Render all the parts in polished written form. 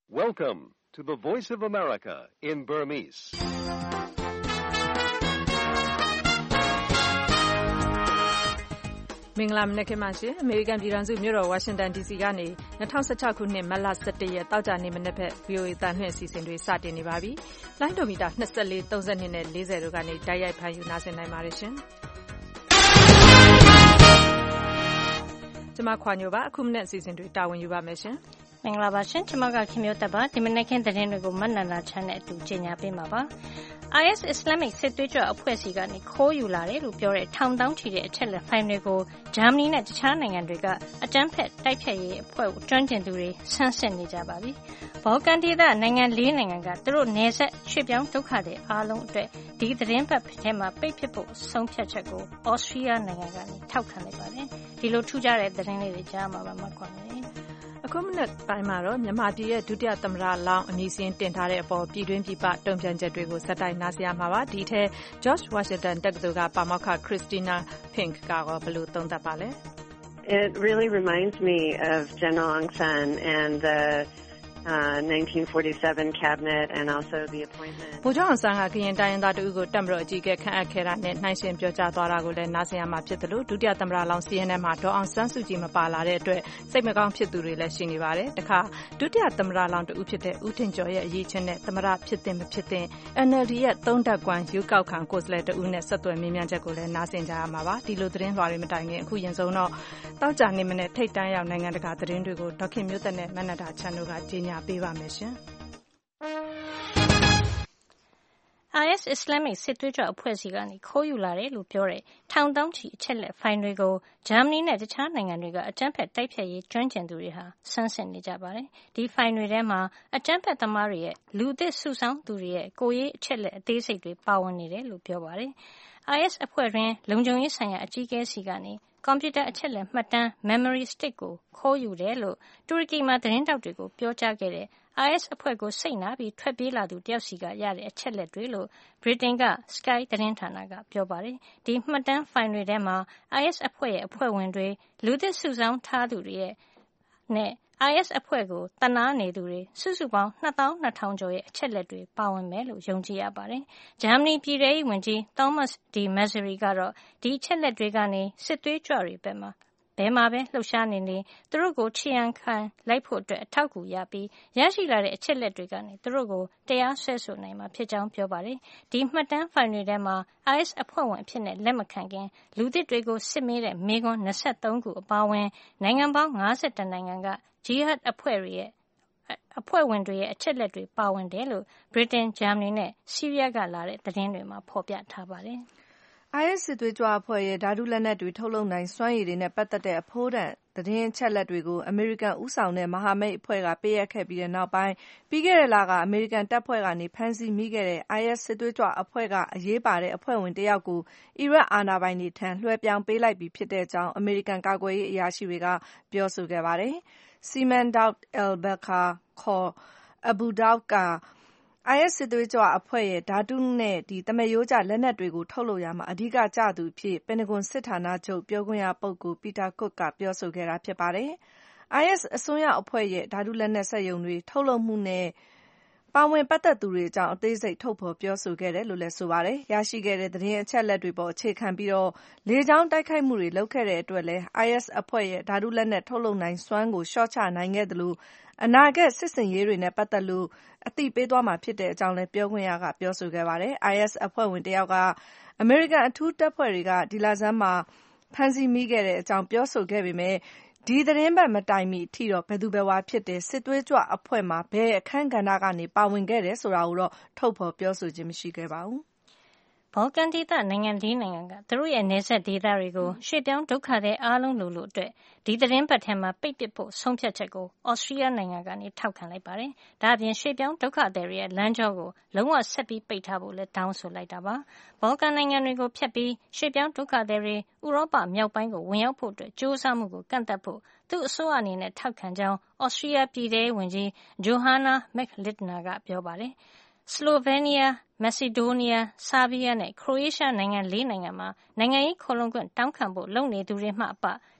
Welcome to the Voice of America in Burmese. ။မင်္ဂလာမနက်ခင်းပါရှင်။အမေရိကန်ပြည်ထောင်စုမြို့တော်ဝါရှင်တန် DC ကနေ2016ခုနှစ်မတ်လ17ရက်တောက်ကြနေ့မနက်ဖက် VOA တန်လွှင့်အစီအစဉ်တွေစတင်နေပါပြီ။လိုင်းဒိုမီတာ24 32နဲ့40တို့ကနေတိုက်ရိုက်ဖမ်းယူနားဆင်နိုင်ပါတယ်ရှင်။ကျွန်မခွာညိုပါအခုမနက်အစီအစဉ်တွေတာဝန်ယူပါမယ်ရှင်။မင်္ဂလာပါရှင်ကျွန်မကခင်မျိုးသက်ပါဒီမနေ့ခင်းသတင်းတွေကိုမတ်နန္ဒာချမ်းနဲ့အတူကြီးညာပေးမှာပါIS Islamic စစ်သွေးကြွအဖွဲ့စီကနေခိုးယူလာတယ်လို့ပြောတဲ့ထောင်တောင်းချီတဲ့အချက်လက်ဖိုင်တွေကိုဂျာမနီနဲ့တခြားနိုင်ငံတွေကအကြမ်းဖက်တိုက်ဖျက်ရေးအဖွဲ့ကိုကျွမ်းကျင်သူတွေဆန်းစစ်နေကြပါပြီ။ဘော်ကန်ဒေသနိုင်ငံ၄နိုင်ငံကသူတို့နယ်စပ်ရွှေ့ပြောင်းဒုက္ခတွေအားလုံးအတွက်ဒီသတင်းပတ်ထဲမှာပိတ်ပစ်ဖို့ဆုံးဖြတ်ချက်ကိုဩစတြီးယားနိုင်ငံကနေထောက်ခံလိုက်ပါတယ်။ဒီလိုထူးခြားတဲ့သတင်းလေးတွေကြားမှာပါမှတ်ခွန်နေ။အခုမနက်ပိုင်းမှာတော့မြန်မာပြည်ရဲ့ဒုတိယသမ္မတလောင်းအမည်စာရင်းတင်ထားတဲ့အပေါ်ပြည်တွင်းပြည်ပတုံ့ပြန်ချက်တွေကိုဆက်တိုက်နားဆင်ရမှာပါဒီထဲ George Washington တက္ကသိုလ်ကပါမောက္ခ Christina Fink ကဘယ်လိုသုံးသပ်ပါလဲ It really reminds me of General Aung San and the 1947 cabinet and also the appointment ဗိုလ်ချုပ်အောင်ဆန်းကကရင်တိုင်းရင်းသားတဦးကိုတပ်မတော်အကြီးအကဲခန့်အပ်ခဲ့တာနဲ့နှိုင်းယှဉ်ပြောကြားသွားတာကိုလည်းနားဆင်ရမှာဖြစ်တယ်လို့ဒုတိယသမ္မတလောင်းစီရင်ထဲမှာဒေါ်အောင်ဆန်းစုကြည်မပါလာတဲ့အတွက်စိတ်မကောင်းဖြစ်သူတွေလည်းရှိနေပါတယ်တခါဒုတိယသမ္မတလောင်းတဦးဖြစ်တဲ့ဦးထင်ကျော်ရဲ့အရေးချင်းနဲ့သမ္မတဖြစ်တဲ့မဖြစ်တဲ့ NLD ရဲ့သုံးတပ်ကွမ်းရွေးကောက်ခံကိုယ်စားလှယ်တဦးနဲ့ဆက်သွယ်မေးမြန်းချက်ကိုလည်းနားဆင်ကြရမှာပါဒီလိုသတင်းလွှာတွေမတိုင်ခင်အခုရင်ဆုံးတော့တောက်ကြနေမနဲ့ထိတ်တန်းရောက်နိုင်ငံတကာသတင်းတွေကိုဒေါခင်မျိုးသက်နဲ့မနန္ဒာချန်တို့ကကြီးညာပေးပါမယ်ရှင် IS Islamic စစ်သွေးကြွအဖွဲ့စီကနေခိုးယူလာတယ်လို့ပြောတဲ့ထောင်တောင်းချီအချက်လက်ဖိုင်တွေကိုဂျာမနီနဲ့တခြားနိုင်ငံတွေကအကြမ်းဖက်တိုက်ဖျက်ရေးကျွမ်းကျင်သူတွေဟာဆန်းစစ်နေကြပါတယ်။ဒီဖိုင်တွေထဲမှာအကြမ်းဖက်သမားတွေရဲ့လူသစ်စုဆောင်းသူတွေရဲ့ကိုယ်ရေးအချက်လက်အသေးစိတ်တွေပါဝင်နေတယ်လို့ပြောပါတယ်။ IS အဖွဲ့တွင်လုံခြုံရေးဆိုင်ရာအကြီးအကဲစီကနေကွန်ပျူတာအချက်လက်မှတ်တမ်း memory stick ကိုခိုးယူတယ်လို့တူရကီမှာသတင်းတောက်တွေကိုပြောကြားခဲ့တဲ့IS အဖွဲ့ကိုစိတ်နာပြီးထွက်ပြေးလာသူတယောက်စီကရတဲ့အချက်လက်တွေလို့ဗြိတိန်က Sky သတင်းဌာနကပြောပါတယ်။ဒီမှတ်တမ်းဖိုင်တွေထဲမှာ IS အဖွဲ့ရဲ့အဖွဲ့ဝင်တွေလူသစ်စုဆောင်းထားသူတွေရဲ့နဲ့ IS အဖွဲ့ကိုတနာနေသူတွေစုစုပေါင်း22,000 ကျော်ရဲ့အချက်လက်တွေပါဝင်မယ်လို့ယုံကြည်ရပါတယ်။ဂျာမနီပြည်ထောင်စုဝန်ကြီး Thomas de Maizière ကတော့ဒီအချက်လက်တွေကနေစစ်သွေးကြွတွေဘက်မှာဘယ်မှာပဲလှုပ်ရှားနေနေသူတို့ကိုချီရန်ခံလိုက်ဖို့အတွက်အထောက်အကူရပြီးရရှိလာတဲ့အချက်လက်တွေကနေသူတို့ကိုတရားစွဲဆိုနိုင်မှာဖြစ်ကြောင်းပြောပါတယ်။ဒီမှတ်တမ်းဖိုင်တွေထဲမှာ IS အဖွဲ့ဝင်အဖြစ်နဲ့လက်မခံခင်လူသစ်တွေကိုစစ်မေးတဲ့မေးခွန်း23ခုအပါအဝင်နိုင်ငံပေါင်း52နိုင်ငံက Jihad အဖွဲ့ဝင်တွေရဲ့အချက်လက်တွေပါဝင်တယ်လို့ဗြိတိန်ဂျာမနီနဲ့ဆီးရီးယားကလာတဲ့သတင်းတွေမှာဖော်ပြထားပါတယ်။ IS စစ်သွေးကြွအဖွဲ့ရဲ့ဓာတုလက်နက်တွေထုတ်လုပ်နိုင်စွမ်းရည်တွေနဲ့ပတ်သက်တဲ့အဖိုးတန်သတင်းအချက်လက်တွေကိုအမေရိကန်ဦးဆောင်တဲ့မဟာမိတ်အဖွဲ့ကပေးအပ်ခဲ့ပြီးတဲ့နောက်ပိုင်းပြီးခဲ့တဲ့လကအမေရိကန်တပ်ဖွဲ့ကနေဖမ်းဆီးမိခဲ့တဲ့ IS စစ်သွေးကြွအဖွဲ့ကအရေးပါတဲ့အဖွဲ့ဝင်တယောက်ကိုအီရတ်အာဏာပိုင်တွေထံလွှဲပြောင်းပေးလိုက်ပြီဖြစ်တဲ့အကြောင်းအမေရိကန်ကာကွယ်ရေးအရာရှိတွေကပြောဆိုခဲ့ပါတယ်။ Seaman Daud al-Bakr ခေါ် Abu Daud ကIS စစ်သွေးကြွအဖွဲ့ရဲ့ဓာတုနဲ့သမားရိုးကျလက်နက်တွေကိုထုတ်လုပ်ရာမှာအဓိကကျသူအဖြစ်ပင်တဂွန်စစ်ဌာနချုပ်ပြောခွင့်ရပုဂ္ဂိုလ် Peter Cook ကပြောဆိုခဲ့တာဖြစ်ပါတယ်။ IS အစွန်းရောက်အဖွဲ့ရဲ့ဓာတုလက်နက်စက်ရုံတွေထုတ်လုပ်မှုနဲ့ပါဝင်ပတ်သက်သူတွေအကြောင်းအသေးစိတ်ထုတ်ဖော်ပြောဆိုခဲ့တယ်လို့လည်းဆိုပါတယ်။ရရှိခဲ့တဲ့သတင်းအချက်လက်တွေပေါ်အခြေခံပြီးလေကြောင်းတိုက်ခိုက်မှုတွေလုပ်ခဲ့တဲ့အတွက်လည်း IS အဖွဲ့ရဲ့ဓာတုလက်နက်ထုတ်လုပ်နိုင်စွမ်းကိုလျှော့ချနိုင်ခဲ့သလိုအနာဂတ်စစ်ဆင်ရေးတွေနဲ့ပတ်သက်လို့အသိပေးသွားမှာဖြစ်တဲ့အကြောင်းလည်းပြောခွင့်ရကပြောဆိုခဲ့ပါတယ်။ IS အဖွဲ့ဝင်တယောက်ကအမေရိကန်အထူးတပ်ဖွဲ့တွေကဒီလဆန်းမှာဖမ်းဆီးမိခဲ့တဲ့အကြောင်းပြောဆိုခဲ့ပေမဲ့ဒီသတင်းပတ်မတိုင်မီအထိတော့ဘယ်သူဘယ်ဝါဖြစ်တယ်စစ်သွေးကြွအဖွဲ့မှာဘယ်အခန်းကဏ္ဍကနေပါဝင်ခဲ့တယ်ဆိုတာကိုတော့ထုတ်ဖော်ပြောဆိုခြင်းမရှိခဲ့ပါဘူး။ဘော်ကန်ဒေသနိုင်ငံ၄နိုင်ငံကသူတို့ရဲ့နယ်စပ်ဒေသတွေကိုရွှေ့ပြောင်းဒုက္ခသည်အားလုံးလိုအတွက်ဒီသတင်းပတ်ထဲမှာပိတ်ပစ်ဖို့ဆုံးဖြတ်ချက်ကိုဩစတြီးယားနိုင်ငံကနေထောက်ခံလိုက်ပါတယ်။ဒါ့အပြင်ရွှေ့ပြောင်းဒုက္ခသည်တွေရဲ့လမ်းကြောကိုလုံးဝဆက်ပြီးပိတ်ထားဖို့လည်းတောင်းဆိုလိုက်တာပါ။ဘော်ကန်နိုင်ငံတွေကိုဖျက်ပြီးရွှေ့ပြောင်းဒုက္ခသည်တွေဥရောပမြောက်ပိုင်းကိုဝင်ရောက်ဖို့ကြိုးစားမှုကိုကန့်သတ်ဖို့သူ့အစိုးရအနေနဲ့ထောက်ခံကြောင်းဩစတြီးယားပြည်ထဲရေးဝန်ကြီး Johanna Mick-Lintner ကပြောပါတယ်။ Slovenia, Macedonia, Serbia နဲ့ Croatia နိုင်ငံ၄နိုင်ငံမှာနိုင်ငံရေးခိုလှုံခွင့်တောင်းခံဖို့လုပ်နေသူတွေမှအပ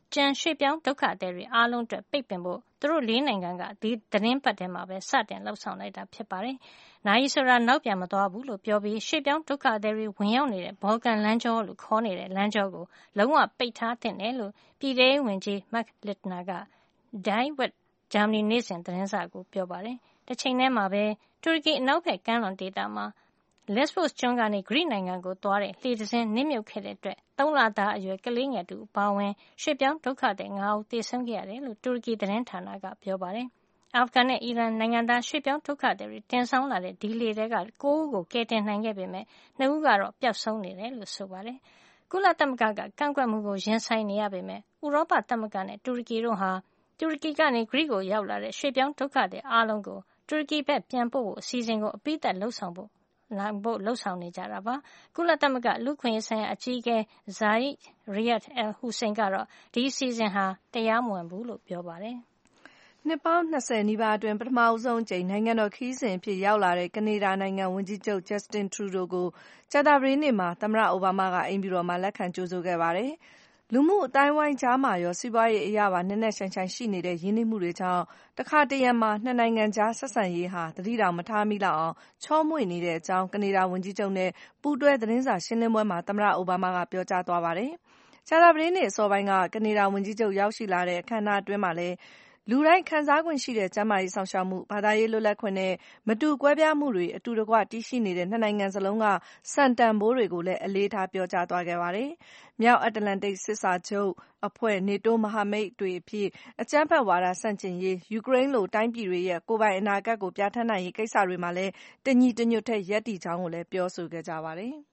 ကျန်ရွှေ့ပြောင်းဒုက္ခသည်တွေအားလုံးအတွက်ပိတ်ပင်ဖို့သူတို့4 နိုင်ငံကဒီသတင်းပတ်ထဲမှာပဲစတင်လှုပ်ဆောင်လိုက်တာဖြစ်ပါတယ်။နာယီဆိုတာနောက်ပြန်မသွားဘူးလို့ပြောပြီးရွှေ့ပြောင်းဒုက္ခသည်တွေဝင်ရောက်နေတဲ့ဘော်ကန်လမ်းကြောလို့ခေါ်နေတဲ့လမ်းကြောကိုလုံးဝပိတ်ထားသင့်တယ်လို့ပြည်ထောင်စုဝန်ကြီး Mark Littner က Die Welt ဂျာမနီနေ့စဉ်သတင်းစာကိုပြောပါတယ်။တစ်ချိန်တည်းမှာပဲတူရကီအနောက်ဘက်ကမ်းလွန်ဒေသမှာLesbos ကျွန်းကနေဂရိနိုင်ငံကိုသွားတဲ့လှေတစ်စင်းနစ်မြုပ်ခဲ့တဲ့အတွက်3 လသားအရွယ်ကလေးငယ်တူအပါအဝင်ရွှေ့ပြောင်းဒုက္ခသည်5 ဦးသေဆုံးခဲ့ရတယ်လို့တူရကီသတင်းဌာနကပြောပါတယ်။အာဖဂန်နဲ့အီရန်နိုင်ငံသားရွှေ့ပြောင်းဒုက္ခသည်တွေတင်ဆောင်လာတဲ့ဒီလှေတွေက9 ဦးကိုကယ်တင်နိုင်ခဲ့ပေမဲ့2 ဦးကတော့ပျောက်ဆုံးနေတယ်လို့ဆိုပါတယ်။ကုလသမဂ္ဂကကန့်ကွက်မှုကိုရင်ဆိုင်နေရပေမဲ့ဥရောပသမဂ္ဂနဲ့တူရကီတို့ဟာတူရကီကနေဂရိကိုရောက်လာတဲ့ရွှေ့ပြောင်းဒုက္ခသည်အားလုံးကိုတူရကီဘက်ပြန်ပို့ဖို့အစီအစဉ်ကိုအပိသက်လှုပ်ဆောင်နေကြတာပါ။ကုလသမဂ္ဂလူ့အခွင့်အရေးဆိုင်ရာအကြီးအကဲ Zeid Ra'ad al-Hussein ကတော့ဒီအစီအစဉ်ဟာတရားမဝင်ဘူးလို့ပြောပါတယ်။နှစ်ပေါင်း20နီးပါးအတွင်းပထမဆုံးအကြိမ်နိုင်ငံတော်ခရီးစဉ်အဖြစ်ရောက်လာတဲ့ကနေဒါနိုင်ငံဝန်ကြီးချုပ် Justin Trudeau ကိုကြာသပတေးနေ့မှာသမ္မတအိုဘားမားကအိမ်ဖြူတော်မှာလက်ခံကြိုဆိုခဲ့ပါတယ်။လူမှုအသိုင်းအဝိုင်းကြားမှာရောစီးပွားရေးအရပါနက်နက်ရှိုင်းရှိုင်းရှိနေတဲ့ရင်းနှီးမှုတွေကြောင့်တခါတရံမှာနှစ်နိုင်ငံကြားဆက်ဆံရေးဟာသတိတောင်မထားမိလောက်အောင်ချောမွေ့နေတဲ့အကြောင်းကနေဒါဝန်ကြီးချုပ်နဲ့ပူးတွဲသတင်းစာရှင်းလင်းပွဲမှာသမ္မတအိုဘားမားကပြောကြားသွားပါတယ်။ကြာသပတေးနေ့အစောပိုင်းကကနေဒါဝန်ကြီးချုပ်ရောက်ရှိလာတဲ့အခမ်းအနားအတွင်းမှာလည်းလူတိုင်းခံစားခွင့်ရှိတဲ့ကျန်းမာရေးစောင့်ရှောက်မှုဘာသာရေးလွတ်လပ်ခွင့်နဲ့မတူကွဲပြားမှုတွေအတူတကွတည်ရှိနေတဲ့နှစ်နိုင်ငံစလုံးကစံတန်ဖိုးတွေကိုလည်းအလေးထားပြောကြားသွားခဲ့ပါတယ်။မြောက်အတ္တလန္တိတ်စစ်စာချုပ်အဖွဲ့ NATO မဟာမိတ်တွေအဖြစ်အကြမ်းဖက်ဝါဒဆန့်ကျင်ရေးယူကရိန်းလိုတိုင်းပြည်တွေရဲ့ကိုယ်ပိုင်အနာဂတ်ကိုပြဋ္ဌာန်းနိုင်ရေးကိစ္စတွေမှာလည်းတညီတညွတ်တည်းရပ်တည်ကြောင်းကိုလည်းပြောဆိုခဲ့ကြပါတယ်။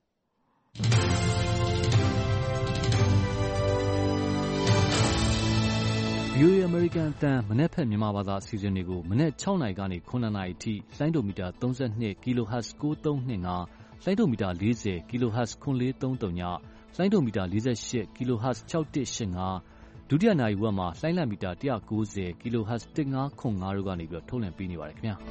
VOA အမေရိကန်အသံမနက်ဖြန်မြန်မာဘာသာအစီအစဉ်တွေကိုမနက်6နာရီကနေ9နာရီအထိလိုင်းဒိုမီတာ32 kHz 9325လိုင်းဒိုမီတာ40 kHz 9430ညလိုင်းဒိုမီတာ48 kHz 6185ဒုတိယနာရီဝက်မှာလိုင်းလံမီတာ190 kHz 1505တို့ကနေပြီးထုတ်လွှင့်ပေးနေပါတယ်ခင်ဗျာ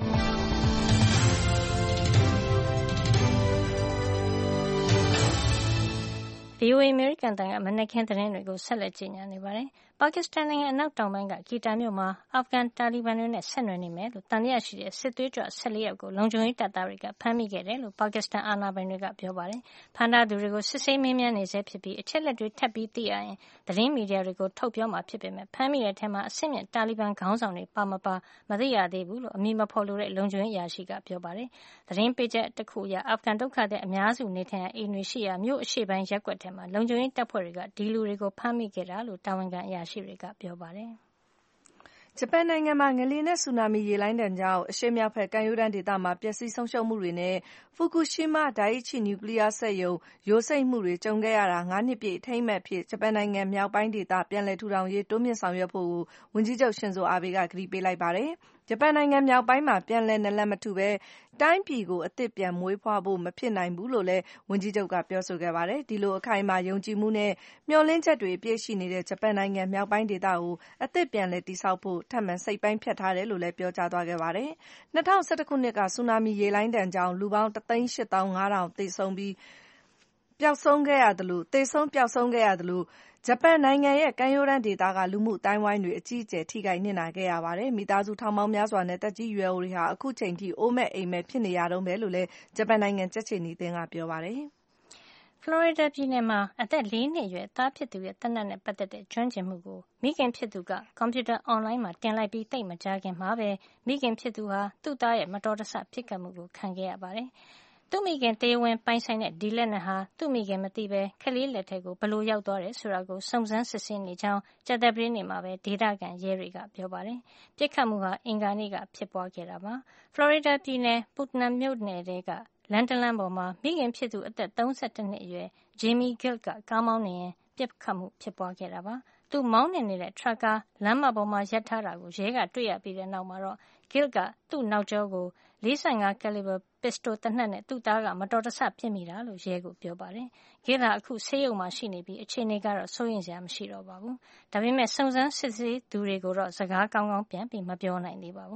VOA အမေရိကန်တန်ကမနက်ခင်းသတင်းတွေကိုဆက်လက်ကြီးညာနေပါတယ်။ပါကစ္စတန်နိုင်ငံအနောက်တောင်ပိုင်းကဂီတာမြို့မှာအာဖဂန်တာလီဘန်တွေနဲ့ဆက်နွယ်နေမယ်လို့တန်တရားရှိတဲ့စစ်သွေးကြွ14ယောက်ကိုလုံခြုံရေးတပ်သားတွေကဖမ်းမိခဲ့တယ်လို့ပါကစ္စတန်အာဏာပိုင်တွေကပြောပါတယ်။ဖမ်းထားသူတွေကိုစစ်ဆေးမေးမြန်းနေဆဲဖြစ်ပြီးအချက်လက်တွေထပ်ပြီးသိရရင်သတင်းမီဒီယာတွေကိုထုတ်ပြောမှာဖြစ်ပေမဲ့ဖမ်းမိတဲ့ထဲမှာအဆင့်မြင့်တာလီဘန်ခေါင်းဆောင်တွေပါမပါမသိရသေးဘူးလို့အမည်မဖော်လိုတဲ့လုံခြုံရေးအရာရှိကပြောပါတယ်။သတင်းပေးချက်တစ်ခုအရအာဖဂန်ဒုက္ခသည်အများစုနေထိုင်ရာအိမ်တွေရှိရာမြို့အရှေ့ပိုင်းရပ်ကွက်ထဲမှာလုံခြုံရေးတပ်ဖွဲ့တွေကဒီလူတွေကိုဖမ်းမိခဲ့တာလို့တာဝန်ခံအရာရှိတွေကပြောပါတယ်။ဂျပန်နိုင်ငံမှာငလျင်နဲ့ဆူနာမီရေလှိုင်းဒဏ်ကြောင့်အရှေ့မြောက်ဘက်ကမ်းရိုးတန်းဒေသမှာပျက်စီးဆုံးရှုံးမှုတွေနဲ့ဖူကူရှီးမားဒိုင်အိချိနျူကလ িয়ার စက်ရုံယိုစိမ့်မှုတွေကြုံခဲ့ရတာ9နှစ်ပြည့်အထိမ်းအမှတ်အဖြစ်ဂျပန်နိုင်ငံမြောက်ပိုင်းဒေသပြန်လည်ထူထောင်ရေးတိုးမြှင့်ဆောင်ရွက်ဖို့ဝန်ကြီးချုပ်ရှင်ဇိုအာဘေးကကတိပေးလိုက်ပါတယ်။ဂျပန်နိုင်ငံမြောက်ပိုင်းမှာပြန်လည်နလန်မထူဘဲတိုင်းပြည်ကိုအသစ်ပြန်မွေးဖွားဖို့မဖြစ်နိုင်ဘူးလို့လည်းဝန်ကြီးချုပ်ကပြောဆိုခဲ့ပါတယ်။ဒီလိုအခိုင်အမာယုံကြည်မှုနဲ့မျှော်လင့်ချက်တွေအပြည့်ရှိနေတဲ့ဂျပန်နိုင်ငံမြောက်ပိုင်းဒေသကိုအသစ်ပြန်လည်တည်ဆောက်ဖို့ထပ်မံစိတ်ပိုင်းဖြတ်ထားတယ်လို့လည်းပြောကြားသွားခဲ့ပါတယ်။2011ခုနှစ်ကဆူနာမီရေလှိုင်းဒဏ်ကြောင့်လူပေါင်း185,000သေဆုံးပျောက်ဆုံးခဲ့ရသလိုဂျပန်နိုင်ငံရဲ့ကမ်းရိုးတန်းဒေသကလူမှုအသိုင်းအဝိုင်းတွေအကြီးအကျယ်ထိခိုက်နစ်နာခဲ့ရပါတယ်။မိသားစုထောင်ပေါင်းများစွာနဲ့သက်ကြီးရွယ်အိုတွေဟာအခုချိန်ထိအိုးမဲ့အိမ်မဲ့ဖြစ်နေရတုန်းပဲလို့လည်းဂျပန်နိုင်ငံကြက်ခြေနီအသင်းကပြောပါတယ်။ဖလော်ရီဒါပြည်နယ်မှာအသက်4 နှစ်အရွယ်သားဖြစ်သူရဲ့သေနတ်နဲ့ပတ်သက်တဲ့ကျွမ်းကျင်မှုကိုမိခင်ဖြစ်သူကကွန်ပျူတာအွန်လိုင်းမှာတင်လိုက်ပြီးသိပ်မကြာခင်မှာပဲမိခင်ဖြစ်သူဟာသူ့သားရဲ့မတော်တဆဖြစ်ခဲ့မှုကိုခံခဲ့ရပါတယ်။သူ့မိခင်တရားဝင်ပိုင်ဆိုင်တဲ့ဒီလက်နက်ဟာသူ့မိခင်မသိဘဲကလေးလက်ထဲကိုဘလို့ရောက်သွားတယ်ဆိုတာကိုစုံစမ်းစစ်ဆေးနေကြောင်းကြာသပတေးနေ့မှာပဲဒေသခံရဲတွေကပြောပါတယ်။ပြစ်ခတ်မှုဟာအင်္ဂါနေ့ကဖြစ်ပွားခဲ့တာပါ။ဖလော်ရီဒါပြည်နယ်ပူတနမ်မြို့နယ်ကလမ်းတလမ်းပေါ်မှာမိခင်ဖြစ်သူအသက်32နှစ်အရွယ်ဂျေမီဂစ်ကကားမောင်းနေရင်ပြစ်ခတ်မှုဖြစ်ပွားခဲ့တာပါ။သူမောင်းနေတဲ့ထရပ်ကားလမ်းမပေါ်မှာရပ်ထားတာကိုရဲကတွေ့ရပြီးတဲ့နောက်မှာတော့ဂစ်ကသူ့နောက်ကျောကို45 caliber ပစ္စတိုသေနတ်နဲ့သူ့သားကမတော်တဆပစ်မိတာလို့ရဲကိုပြောပါတယ်။ဂစ်ဟာအခုဆေးရုံမှာရှိနေပြီးအခြေအနေကတော့စိုးရိမ်စရာမရှိတော့ပါဘူး။ဒါပေမဲ့စုံစမ်းစစ်ဆေးသူတွေကိုတော့စကားကောင်းကောင်းပြန်ပြီးမပြောနိုင်သေးပါဘူး။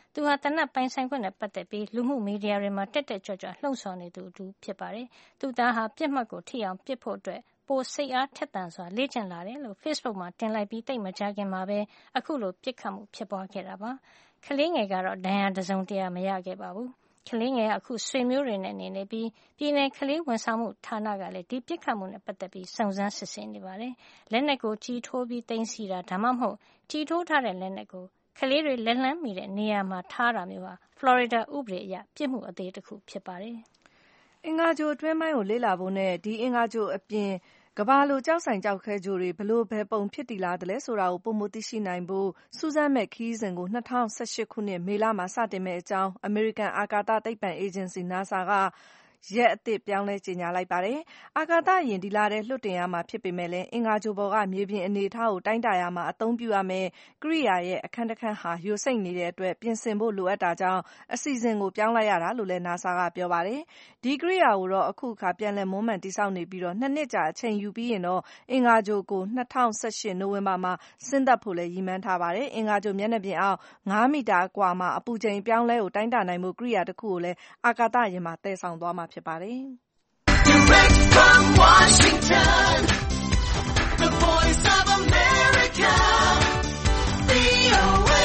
သူဟာတနက်ပိုင်ဆိုင်ခွင့်နဲ့ပတ်သက်ပြီးလူမှုမီဒီယာတွေမှာတက်တက်ကြွကြွလှုံ့ဆော်နေသူအတူဖြစ်ပါတယ်။သူ့သားဟာပြစ်မှတ်ကိုထိအောင်ပစ်ဖို့အတွက်ပိုစိတ်အားထက်သန်စွာလေ့ကျင့်လာတယ်လို့ Facebook မှာတင်လိုက်ပြီးသိပ်မကြာခင်မှာပဲအခုလိုပစ်ခတ်မှုဖြစ်ပွားခဲ့တာပါ။ကလေးငယ်ကတော့ဒဏ်ရာတစုံတရာမရခဲ့ပါဘူး။ကလေးငယ်ကအခုဆွေမျိုးတွေနဲ့နေပြီးပြည်내ကလေးဝန်ဆောင်မှုဌာနကလည်းဒီပစ်ခတ်မှုနဲ့ပတ်သက်ပြီးစုံစမ်းစစ်ဆေးနေပါတယ်။လက်နက်ကိုကြီးထိုးပြီးသိမ်းဆည်းတာဒါမှမဟုတ်ကြီးထိုးထားတဲ့လက်နက်ကိုကလေးတွေလက်လှမ်းမီတဲ့နေရာမှာထားတာမျိုးဟာဖလော်ရီဒါဥပဒေအရပြစ်မှုအသေးတစ်ခုဖြစ်ပါတယ်။အင်္ဂါဂြိုဟ်အတွင်းပိုင်းကိုလေ့လာဖို့နဲ့ဒီအင်္ဂါဂြိုဟ်အပြင်ကမ္ဘာလိုကျောက်ဆိုင်ကျောက်ခဲဂြိုဟ်တွေဘယ်လိုဘယ်ပုံဖြစ်တည်လာသလဲဆိုတာကိုပိုမိုသိရှိနိုင်ဖို့စူးစမ်းမဲ့ခရီးစဉ်ကို2018ခုနှစ်မေလမှာစတင်မဲ့အကြောင်းအမေရိကန်အာကာသသိပ္ပံအေဂျင်စီ NASA ကရက်အသစ်ပြောင်းလဲကြေညာလိုက်ပါတယ်။အာကာသယာဉ်ဒီလထဲလွှတ်တင်ရမှာဖြစ်ပေမဲ့လည်းအင်္ဂါဂြိုဟ်ပေါ်ကမြေပြင်အနေအထားကိုတိုင်းတာရမှာအသုံးပြုရမယ့်ကိရိယာရဲ့အခန်းတခန်းဟာယိုစိမ့်နေတဲ့အတွက်ပြင်ဆင်ဖို့လိုအပ်တာကြောင့်အစီအစဉ်ကိုပြောင်းလိုက်ရတာလို့လည်း NASA ကပြောပါတယ်။ဒီကိရိယာကိုတော့အခုအခါပြန်လည်မွမ်းမံတည်ဆောက်နေပြီး2 နှစ်ကြာအချိန်ယူပြီးရင်တော့အင်္ဂါဂြိုဟ်ကို2018နိုဝင်ဘာမှာဆင်းသက်ဖို့လည်းရည်မှန်းထားပါတယ်။အင်္ဂါဂြိုဟ်မျက်နှာပြင်အောက်9 မီတာအကွာမှာအပူချိန်အပြောင်းအလဲကိုတိုင်းတာနိုင်ဖို့ကိရိယာတစ်ခုကိုလည်းအာကာသယာဉ်မှာသယ်ဆောင်သွားမှာဖြစ်ပါတယ်။ Direct from Washington, the voice of America, VOA.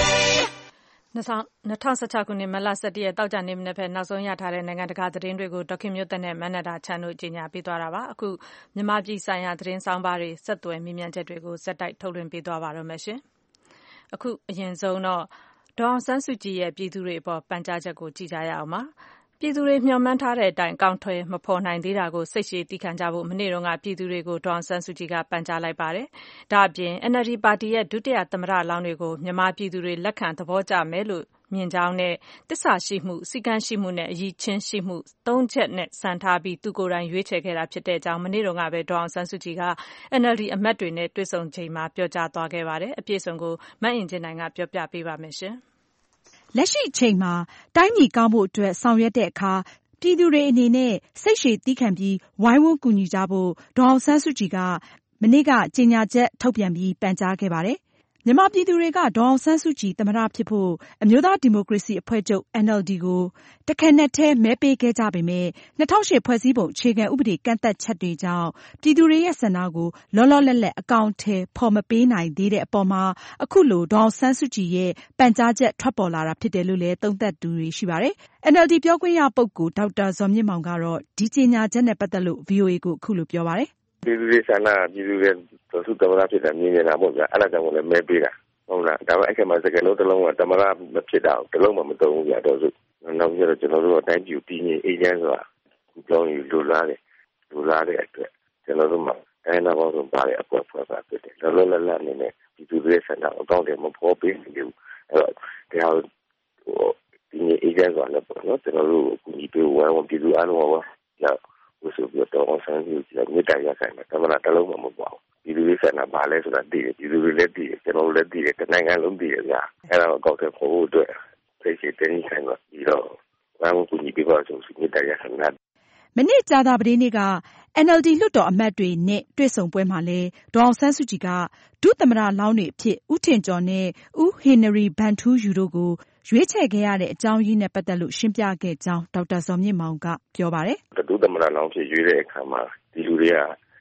2016 ခုနှစ်မတ်လ 17 ရက်တောက်ကြနေမနေ့ဖက်နောက်ဆုံးရထားတဲ့နိုင်ငံတကာသတင်းတွေကိုဒေါခင်မျိုးသက်နဲ့မန္နတာချန်တို့ကြီးညာပေးသွားတာပါ။အခုမြန်မာပြည်ဆိုင်ရာသတင်းဆောင်ပါတွေဆက်သွယ်မြင်မြန်ချက်တွေကိုစက်တိုက်ထုတ်လွှင့်ပေးသွားပါတော့မယ်ရှင်။အခုအရင်ဆုံးတော့ဒေါအောင်ဆန်းစုကြည်ရဲ့ပြည်သူတွေအပေါ်ပန်ကြားချက်ကိုကြည့်ကြရအောင်ပါ။ပြည်သူတွေမျှော်မှန်းထားတဲ့အတိုင်းအကောင်အထည်မဖော်နိုင်သေးတာကိုစိတ်ရှည်သည်းခံကြဖို့မနေ့တုန်းကပြည်သူတွေကိုဒေါအောင်ဆန်းစုကြည်ကပန်ကြားလိုက်ပါတယ်။ဒါ့အပြင် NLD ပါတီရဲ့ဒုတိယသမ္မတလောင်းတွေကိုမြန်မာပြည်သူတွေလက်ခံသဘောကျမယ်လို့မြင်ကြောင်းနဲ့သစ္စာရှိမှု၊စည်းကမ်းရှိမှုနဲ့အရည်ချင်းရှိမှု၃ချက်နဲ့စံထားပြီးသူကိုယ်တိုင်ရွေးချယ်ခဲ့တာဖြစ်တဲ့အကြောင်းမနေ့တုန်းကပဲဒေါအောင်ဆန်းစုကြည်က NLD အမတ်တွေနဲ့တွေ့ဆုံချိန်မှာပြောကြားသွားခဲ့ပါတယ်။အပြည့်အစုံကိုမအင်ကြင်းနိုင်ကပြောပြပေးပါမယ်ရှင်။လက်ရှိအချိန်မှာတိုင်းပြည်ကောင်းဖို့အတွက်ဆောင်ရွက်တဲ့အခါပြည်သူတွေအနေနဲ့စိတ်ရှည်သည်းခံပြီးဝိုင်းဝန်းကူညီကြဖို့ဒေါ်အောင်ဆန်းစုကြည်ကမနေ့ကကြေညာချက်ထုတ်ပြန်ပြီးပန်ကြားခဲ့ပါတယ်။မြန်မာပြည်သူတွေကဒေါ်အောင်ဆန်းစုကြည်သမ္မတဖြစ်ဖို့အမျိုးသားဒီမိုကရေစီအဖွဲ့ချုပ် NLD ကိုတခဲနက်ထဲမဲပေးခဲ့ကြပေမဲ့2008ဖွဲ့စည်းပုံအခြေခံဥပဒေကန့်သတ်ချက်တွေကြောင့်ပြည်သူတွေရဲ့ဆန္ဒကိုလောလောလတ်လတ်အကောင်အထည်ဖော်မပေးနိုင်သေးတဲ့အပေါ်မှာအခုလိုဒေါ်အောင်ဆန်းစုကြည်ရဲ့ပန်ကြားချက်ထွက်ပေါ်လာတာဖြစ်တယ်လို့လည်းသုံးသပ်သူတွေရှိပါတယ်။ NLD ပြောခွင့်ရပုဂ္ဂိုလ်ဒေါက်တာဇော်မြင့်မောင်ကတော့ဒီကြေညာချက်နဲ့ပတ်သက်လို့ VOA ကိုအခုလိုပြောပါတယ်။ပြည်သူတွေဆန္ဒပြည်သူတွေဒေါ်စုသမ္မတဖြစ်တာမြင်နေတာပေါ့ဗျာ။အဲ့ဒါကြောင့်လည်းမဲပေးတာဟုတ်လားဒါပေမဲ့အဲ့မှာစကားလုံးတစ်လုံးကသမ္မတမဖြစ်တာတစ်လုံးမှမသုံးဘူးဗျာဒေါ်စုနောက်ပြီးတော့ကျွန်တော်တို့အတိုင်းပြည်တည်ငြိမ်အေးချမ်းစွာကြောင်းယူလိုလားတဲ့အတွက်ကျွန်တော်တို့မှာတိုင်းနာပေါင်းစုံပါတဲ့အကွက်ဖွဲ့ပါဖြစ်တယ်လောလောလတ်လတ်အနေနဲ့ပြည်သူတွေဆန္ဒအကောင့်တွေမဖော်ပေးဘူးအဲ့တော့တရားဒီနေ့အေးချမ်းစွာလည်းပေါ့နော်ကျွန်တော်တို့ကူညီပေးဝိုင်းဝန်းပြည်သူအားလုံးပါရောက်ဝဆိုပြီးတော့အောင်ဆန်းစုကြည်မြေတိုင်ရခိုင်တယ်သမ္မတတစ်လုံးမှမပေါ့ပြည်သူတွေဆန္ဒပါလဲဆိုတာသိတယ်ပြည်သူတွေလည်းသိတယ်ကျွန်တော်တို့လည်းသိတယ်တနိုင်ငံလုံးသိတယ်ဗျာအဲ့ဒါကိုကောက်တဲ့ဖို့အတွက်သိချင်တင်းခိုင်ပါပြီးတော့ဘာမှကူညီပေးပါဆိုမြေတိုင်ရခိုင်တယ်မနေ့ကြာသပတေးနေ့က NLD လွှတ်တော်အမတ်တွေနဲ့တွေ့ဆုံပွဲမှာလည်းဒေါ်အောင်ဆန်းစုကြည်ကဒုသမ္မတလောင်းတွေအဖြစ်ဦးထင်ကျော်နဲ့ဦးဟင်နရီဗန်ထူးယူတို့ကိုရွေးချယ်ခဲ့ရတဲ့အကြောင်းရင်းနဲ့ပတ်သက်လို့ရှင်းပြခဲ့ကြောင်းဒေါက်တာဇော်မြင့်မောင်ကပြောပါတယ်။ဒုသမ္မတလောင်းဖြစ်ရွေးတဲ့အခါမှာဒီလူတွေက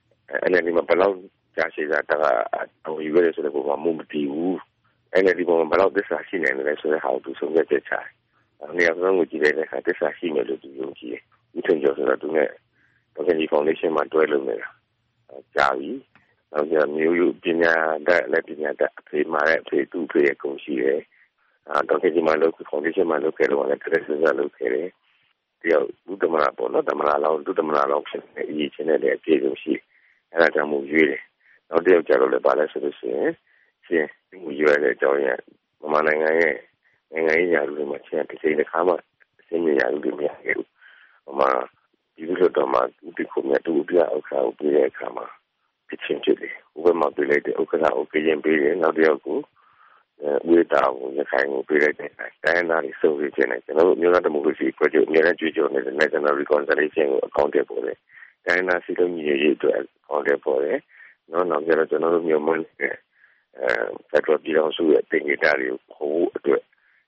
NLD မှာဘယ်လောက်ကြာရှည်တာအယူရဲဆိုတဲ့ပုံမှာမတည်ဘူး။ NLD ပုံမှာဘယ်လောက်သစ္စာရှိနိုင်တယ်ဆိုတဲ့ဟာကိုသူဆုံးဖြတ်ချက်ချတယ်။နေရာဆုံးကိုကြည့်တဲ့အခါသစ္စာရှိမယ်လို့သူယုံကြည်တယ်။ဦးထင်ကျော်ဆိုတာသူနဲ့ဒေါက်တာကြီးဖောင်ဒေးရှင်းမှာတွဲလုပ်နေတာကြာပြီ။နောက်ကျမျိုးယူပညာတတ်လက်ပညာတတ်အဖေမှာတဲ့အဖေသူ့ဖေရဲ့ကုန်ရှိတယ်။ဒေါက်တာကြီးမှာလုပ်ဖောင်ဒေးရှင်းမှာလုပ်ခဲ့တော့လည်းတက်ဆက်ဆက်လုပ်ခဲ့တယ်။တယောက်ဒုသမ္မတပေါ့နော်သမ္မတလောင်းဒုသမ္မတလောင်းဖြစ်နေအရေးချင်းတဲ့အပြည့်စုံရှိအဲ့ဒါကြောင့်မို့ရွေးတယ်။နောက်တယောက်ကြတော့လည်းပါလဲဆိုလို့ရှိရင်ချင်းရွေးရတဲ့အကြောင်းရမြန်မာနိုင်ငံရဲ့နိုင်ငံရေးရာလူတွေမှာချင်းတစ်ချိန်တစ်ခါမှအစင်းမြရာလူတွေမရခဲ့ဘူး။ဟိုမှာဒီလိုတော့မှဒီခုမြတ်တူပြအောက်ခါကိုပြတဲ့အခါမှာဖြစ်ချင်းဖြစ်တယ်။ဥပမာပြလိုက်တဲ့ဥက္ကဋ္ဌကိုပြရင်ပေးတယ်နောက်တယောက်ကိုဝေတာကိုရခိုင်ကိုပြလိုက်တဲ့တိုင်းသားတွေစုံစည်းခြင်းနဲ့ကျွန်တော်တို့မျိုးသားဒီမိုကရေစီအဖွဲ့ချုပ်အများနဲ့ကြွေးကြော်နေတဲ့ National Reconciliation ကိုအကောင့်တက်ပေါ်တယ်။တိုင်းသားစီလုံးညီရေးအတွက်အကောင့်တက်ပေါ်တယ်။နောက်ကျတော့ကျွန်တော်တို့မျိုးမန်းတဲ့ဖက်ဒရယ်ပြည်ထောင်စုရဲ့တင်ကြတာတွေကိုဟိုအတွက်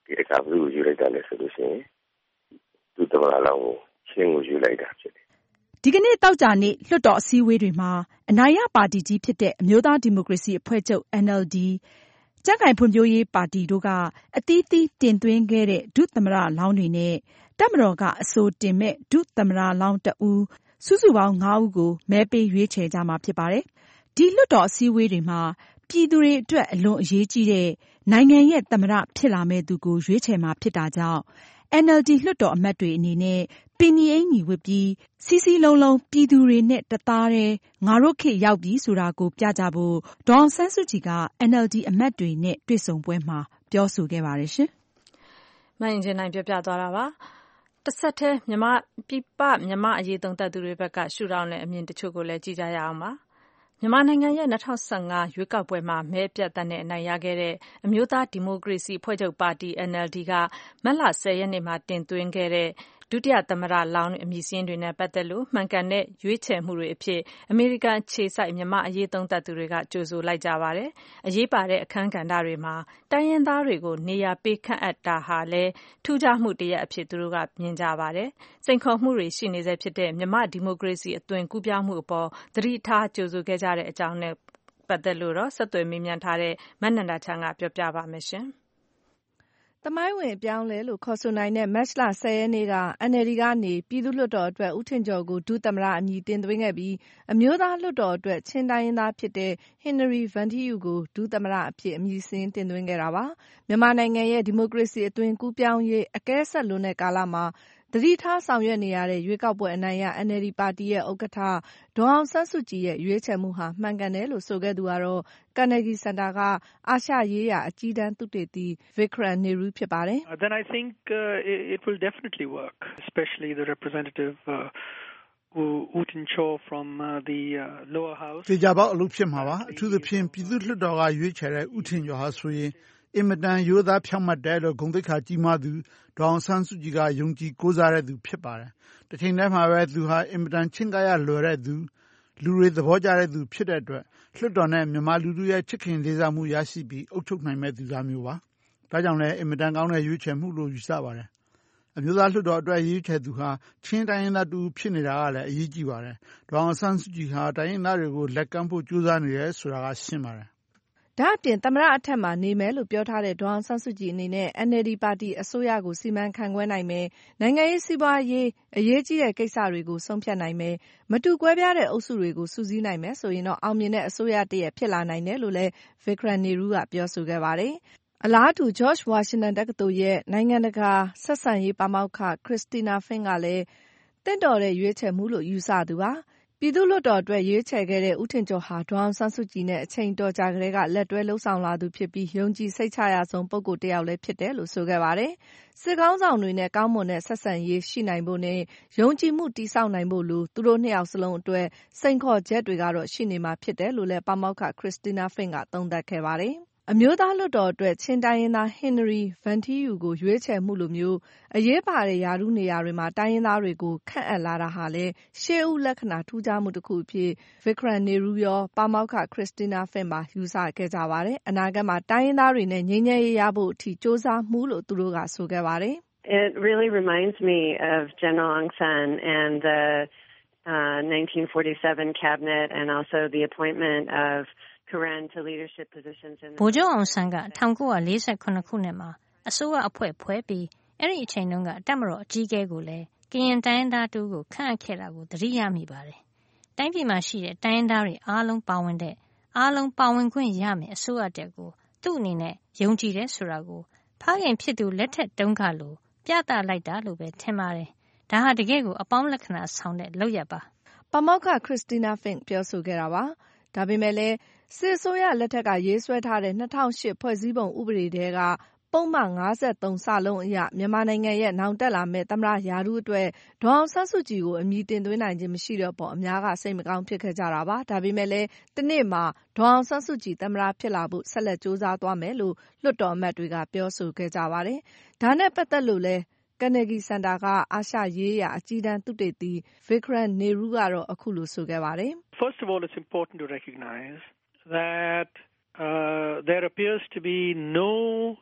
ဒီတစ်ခါဘယ်လိုယူလိုက်တာလဲဆိုလို့ရှိရင်ဒုသမ္မတလောင်းကိုချင်းကိုယူလိုက်တာဖြစ်တယ်။ဒီကနေ့သောကြာနေ့လွှတ်တော်အစည်းအဝေးတွေမှာအနိုင်ရပါတီကြီးဖြစ်တဲ့အမျိုးသားဒီမိုကရေစီအဖွဲ့ချုပ် NLD ၊ကြံ့ခိုင်ဖွံ့ဖြိုးရေးပါတီတို့ကအသီးသီးတင်သွင်းခဲ့တဲ့ဒုသမ္မတလောင်းတွေနဲ့တပ်မတော်ကအဆိုတင်မဲ့ဒုသမ္မတလောင်းတစ်ဦးစုစုပေါင်း 5 ဦးကိုမဲပေးရွေးချယ်ကြမှာဖြစ်ပါတယ်။ဒီလွှတ်တော်အစည်းအဝေးတွေမှာပြည်သူတွေအတွက်အလွန်အရေးကြီးတဲ့နိုင်ငံရဲ့သမ္မတဖြစ်လာမယ့်သူကိုရွေးချယ်မှာဖြစ်တာကြောင့် NLD လွှတ်တော်အမတ်တွေအနေနဲ့ပင်နီအင်ညီဝတ်ပြီးစည်းစည်းလုံးလုံးပြည်သူတွေနဲ့တသားတည်းငါတို့ခေတ်ရောက်ပြီဆိုတာကိုပြကြဖို့ဒေါ်အောင်ဆန်းစုကြည်က NLD အမတ်တွေနဲ့တွေ့ဆုံပွဲမှာပြောဆိုခဲ့ပါတယ်ရှင်။မအင်ဂျင်နိုင်ပြောပြသွားတာပါ။တစ်ဆက်တည်းမြန်မာအရေးသုံးသပ်သူတွေဘက်ကရှုထောင့်နဲ့အမြင်တချို့ကိုလည်းကြည့်ကြရအောင်ပါ။မြန်မာနိုင်ငံရဲ့2015ရွေးကောက်ပွဲမှာမဲပြတ်သက်နဲ့အနိုင်ရခဲ့တဲ့အမျိုးသားဒီမိုကရေစီအဖွဲ့ချုပ်ပါတီ NLD ကမတ်လ 10 ရက်နေ့မှာတင်သွင်းခဲ့တဲ့ဒုတိယသမ္မတလောင်းအမည်စာရင်းတွေနဲ့ပတ်သက်လို့မှန်ကန်တဲ့ရွေးချယ်မှုတွေအဖြစ်အမေရိကန်အခြေစိုက်မြန်မာအရေးသုံးသပ်သူတွေကကြိုဆိုလိုက်ကြပါတယ်။အရေးပါတဲ့အခန်းကဏ္ဍတွေမှာတိုင်းရင်းသားတွေကိုနေရာပေးခန့်အပ်တာဟာလည်းထူးခြားမှုတစ်ရပ်အဖြစ်သူတို့ကမြင်ကြပါတယ်။စိန်ခေါ်မှုတွေရှိနေဆဲဖြစ်တဲ့မြန်မာဒီမိုကရေစီအသွင်ကူးပြောင်းမှုအပေါ်သတိထားကြိုဆိုခဲ့ကြတဲ့အကြောင်းနဲ့ပတ်သက်လို့တော့ဆက်သွယ်မေးမြန်းထားတဲ့မနန္ဒာချမ်းကပြောပြပါမယ်ရှင်။သမိုင်းဝင်အပြောင်းလဲလို့ခေါ်ဆိုနိုင်တဲ့မတ်လ 10 ရက်နေ့က NLD ကနေပြည်သူ့လွှတ်တော်အတွက်ဦးထင်ကျော်ကိုဒုသမ္မတအမည်တင်သွင်းခဲ့ပြီးအမျိုးသားလွှတ်တော်အတွက်ချင်းတိုင်းရင်းသားဖြစ်တဲ့ဟင်နရီဗန်ထီယူကိုဒုသမ္မတအဖြစ်အမည်စာရင်းတင်သွင်းခဲ့တာပါ။မြန်မာနိုင်ငံရဲ့ဒီမိုကရေစီအသွင်ကူးပြောင်းရေးအကဲဆက်လွန်းတဲ့ကာလမှာသတိထားဆောင်ရွက်နေရတဲ့ရွေးကောက်ပွဲအနိုင်ရ NLD ပါတီရဲ့ဥက္ကဋ္ဌဒေါ်အောင်ဆန်းစုကြည်ရဲ့ရွေးချယ်မှုဟာမှန်ကန်တယ်လို့ဆိုခဲ့သူကတော့ Carnegie Center ကအာရှရေးရာအကြီးတန်းသုတေသီ Vikram Nehru ဖြစ်ပါတယ်။ Then I think it will definitely work, especially the representative Wu Tin-chaw from the lower house. ကြေကြပေါက်အလုပ်ဖြစ်မှာပါအထူးသဖြင့်ပြည်သူ့လွှတ်တော်ကရွေးချယ်တဲ့ဦးထင်ကျော်ဟာဆိုရင်အင်မတန်ရိုးသားဖြောင့်မတ်တယ်လို့ဂုဏ်သိက္ခာကြီးမားသူဒေါအောင်ဆန်းစုကြည်ကယုံကြည်ကိုးစားတဲ့သူဖြစ်ပါတယ်။တစ်ချိန်တည်းမှာပဲသူဟာအင်မတန်ချင်းကားရလွယ်တဲ့သူလူတွေသဘောကျတဲ့သူဖြစ်တဲ့အတွက်လွှတ်တော်နဲ့မြန်မာလူထုရဲ့ချစ်ခင်လေးစားမှုရရှိပြီးအုပ်ချုပ်နိုင်မဲ့သူသားမျိုးပါ။ဒါကြောင့်လည်းအင်မတန်ကောင်းတဲ့ရွေးချယ်မှုလို့ယူဆပါတယ်။အမျိုးသားလွှတ်တော်အတွက်ရွေးချယ်သူဟာချင်းတိုင်းရင်းသားတူဖြစ်နေတာကလည်းအရေးကြီးပါတယ်။ဒေါအောင်ဆန်းစုကြည်ဟာတိုင်းရင်းသားတွေကိုလက်ကမ်းဖို့ကြိုးစားနေတယ်ဆိုတာကရှင်းပါတယ်။ဒါ့အပြင်သမ္မတအထက်မှာနေမယ်လို့ပြောထားတဲ့ဒေါ်အောင်ဆန်းစုကြည်အနေနဲ့ NLD ပါတီအစိုးရကိုစီမံခန့်ခွဲနိုင်မယ်၊နိုင်ငံရေးစီးပွားရေးအရေးကြီးတဲ့ကိစ္စတွေကိုဆုံးဖြတ်နိုင်မယ်၊မတူကွဲပြားတဲ့အုပ်စုတွေကိုစုစည်းနိုင်မယ်ဆိုရင်တော့အောင်မြင်တဲ့အစိုးရတစ်ရပ်ဖြစ်လာနိုင်တယ်လို့လည်း Vikram Nehru ကပြောဆိုခဲ့ပါတယ်။အလားတူ George Washington တက္ကသိုလ်ရဲ့နိုင်ငံတကာဆက်ဆံရေးပါမောက္ခ Christina Fink ကလည်းသင့်တော်တဲ့ရွေးချယ်မှုလို့ယူဆသူပါ။ပြည်သူ့လွှတ်တော်အတွက်ရွေးချယ်ခဲ့တဲ့ဦးထင်ကျော်ဟာဒေါ်အောင်ဆန်းစုကြည်နဲ့အချိန်တော်ကြာကတည်းကလက်တွဲလုပ်ဆောင်လာသူဖြစ်ပြီးယုံကြည်စိတ်ချရဆုံးပုဂ္ဂိုလ်တစ်ယောက်လည်းဖြစ်တယ်လို့ဆိုခဲ့ပါတယ်။စစ်ခေါင်းဆောင်တွေနဲ့ကောင်းမွန်တဲ့ဆက်ဆံရေးရှိနိုင်ဖို့နဲ့ယုံကြည်မှုတည်ဆောက်နိုင်ဖို့လိုသူတို့နှစ်ယောက်စလုံးအတွက်စိန်ခေါ်ချက်တွေကတော့ရှိနေမှာဖြစ်တယ်လို့လည်းပါမောက္ခ Christina Fink ကသုံးသပ်ခဲ့ပါတယ်။အမျိုးသားလွှတ်တော်အတွက်ချင်းတိုင်းရင်းသားဟင်နရီဗန်ထီယူကိုရွေးချယ်မှုလိုမျိုးအရေးပါတဲ့ရာထူးနေရာတွေမှာတိုင်းရင်းသားတွေကိုခန့်အပ်လာတာဟာလည်းရှေးဦးလက္ခဏာထူးခြားမှုတစ်ခုအဖြစ် Vikram Nehru ရောပါမောက္ခ Christina Fink ပါယူဆခဲ့ကြပါတယ်။အနာဂတ်မှာတိုင်းရင်းသားတွေနဲ့ငြိမ်းချမ်းရေးရဖို့အထိစ조사မှုလို့သူတို့ကဆိုခဲ့ပါတယ်။ It really reminds me of General Aung San and the 1947 cabinet and also the appointment ofဗိုလ်ချုပ်အောင်ဆန်းက1948ခုနှစ်မှာအစိုးရအဖွဲ့ဖွဲ့ပြီးအဲ့ဒီအချိန်တုန်းကတပ်မတော်အကြီးအကဲကိုလည်းကရင်တိုင်းရင်းသားတူကိုခန့်အပ်ခဲ့တာကိုသတိရမိပါတယ်။တိုင်းပြည်မှာရှိတဲ့တိုင်းရင်းသားတွေအားလုံးပါဝင်ခွင့်ရမယ်အစိုးရတက်ကိုသူ့အနေနဲ့ယုံကြည်တယ်ဆိုတာကိုဖခင်ဖြစ်သူလက်ထက်တုန်းကလိုပြသလိုက်တာလို့ပဲထင်ပါတယ်။ဒါဟာတကယ်ကိုအပေါင်းလက္ခဏာဆောင်တဲ့လုပ်ရပ်ပါ။ပါမောက္ခ Christina Fink ပြောဆိုခဲ့တာပါ။ဒါပေမဲ့လည်းစစ်အစိုးရလက်ထက်ကရေးဆွဲထားတဲ့2008ဖွဲ့စည်းပုံဥပဒေထဲကပုဒ်မ53စလုံးအရမြန်မာနိုင်ငံရဲ့နောင်တက်လာမယ့်သမ္မတရာထူးအတွက်ဒေါ်အောင်ဆန်းစုကြည်ကိုအမည်တင်သွင်းနိုင်ခြင်းမရှိတဲ့အပေါ်အများကစိတ်မကောင်းဖြစ်ခဲ့ကြတာပါ။ဒါပေမဲ့လည်းတနေ့မှာဒေါ်အောင်ဆန်းစုကြည်သမ္မတဖြစ်လာဖို့ဆက်လက်စ조사သွားမယ်လို့လွှတ်တော်အမတ်တွေကပြောဆိုခဲ့ကြပါတယ်။ဒါနဲ့ပတ်သက်လို့လည်းCarnegie Center ကအာရှရေးရာအကြီးတန်းသုတေသီ Vikram Nehru ကတော့အခုလိုဆိုခဲ့ပါတယ်။ First of all, it's important to recognize that there appears to be no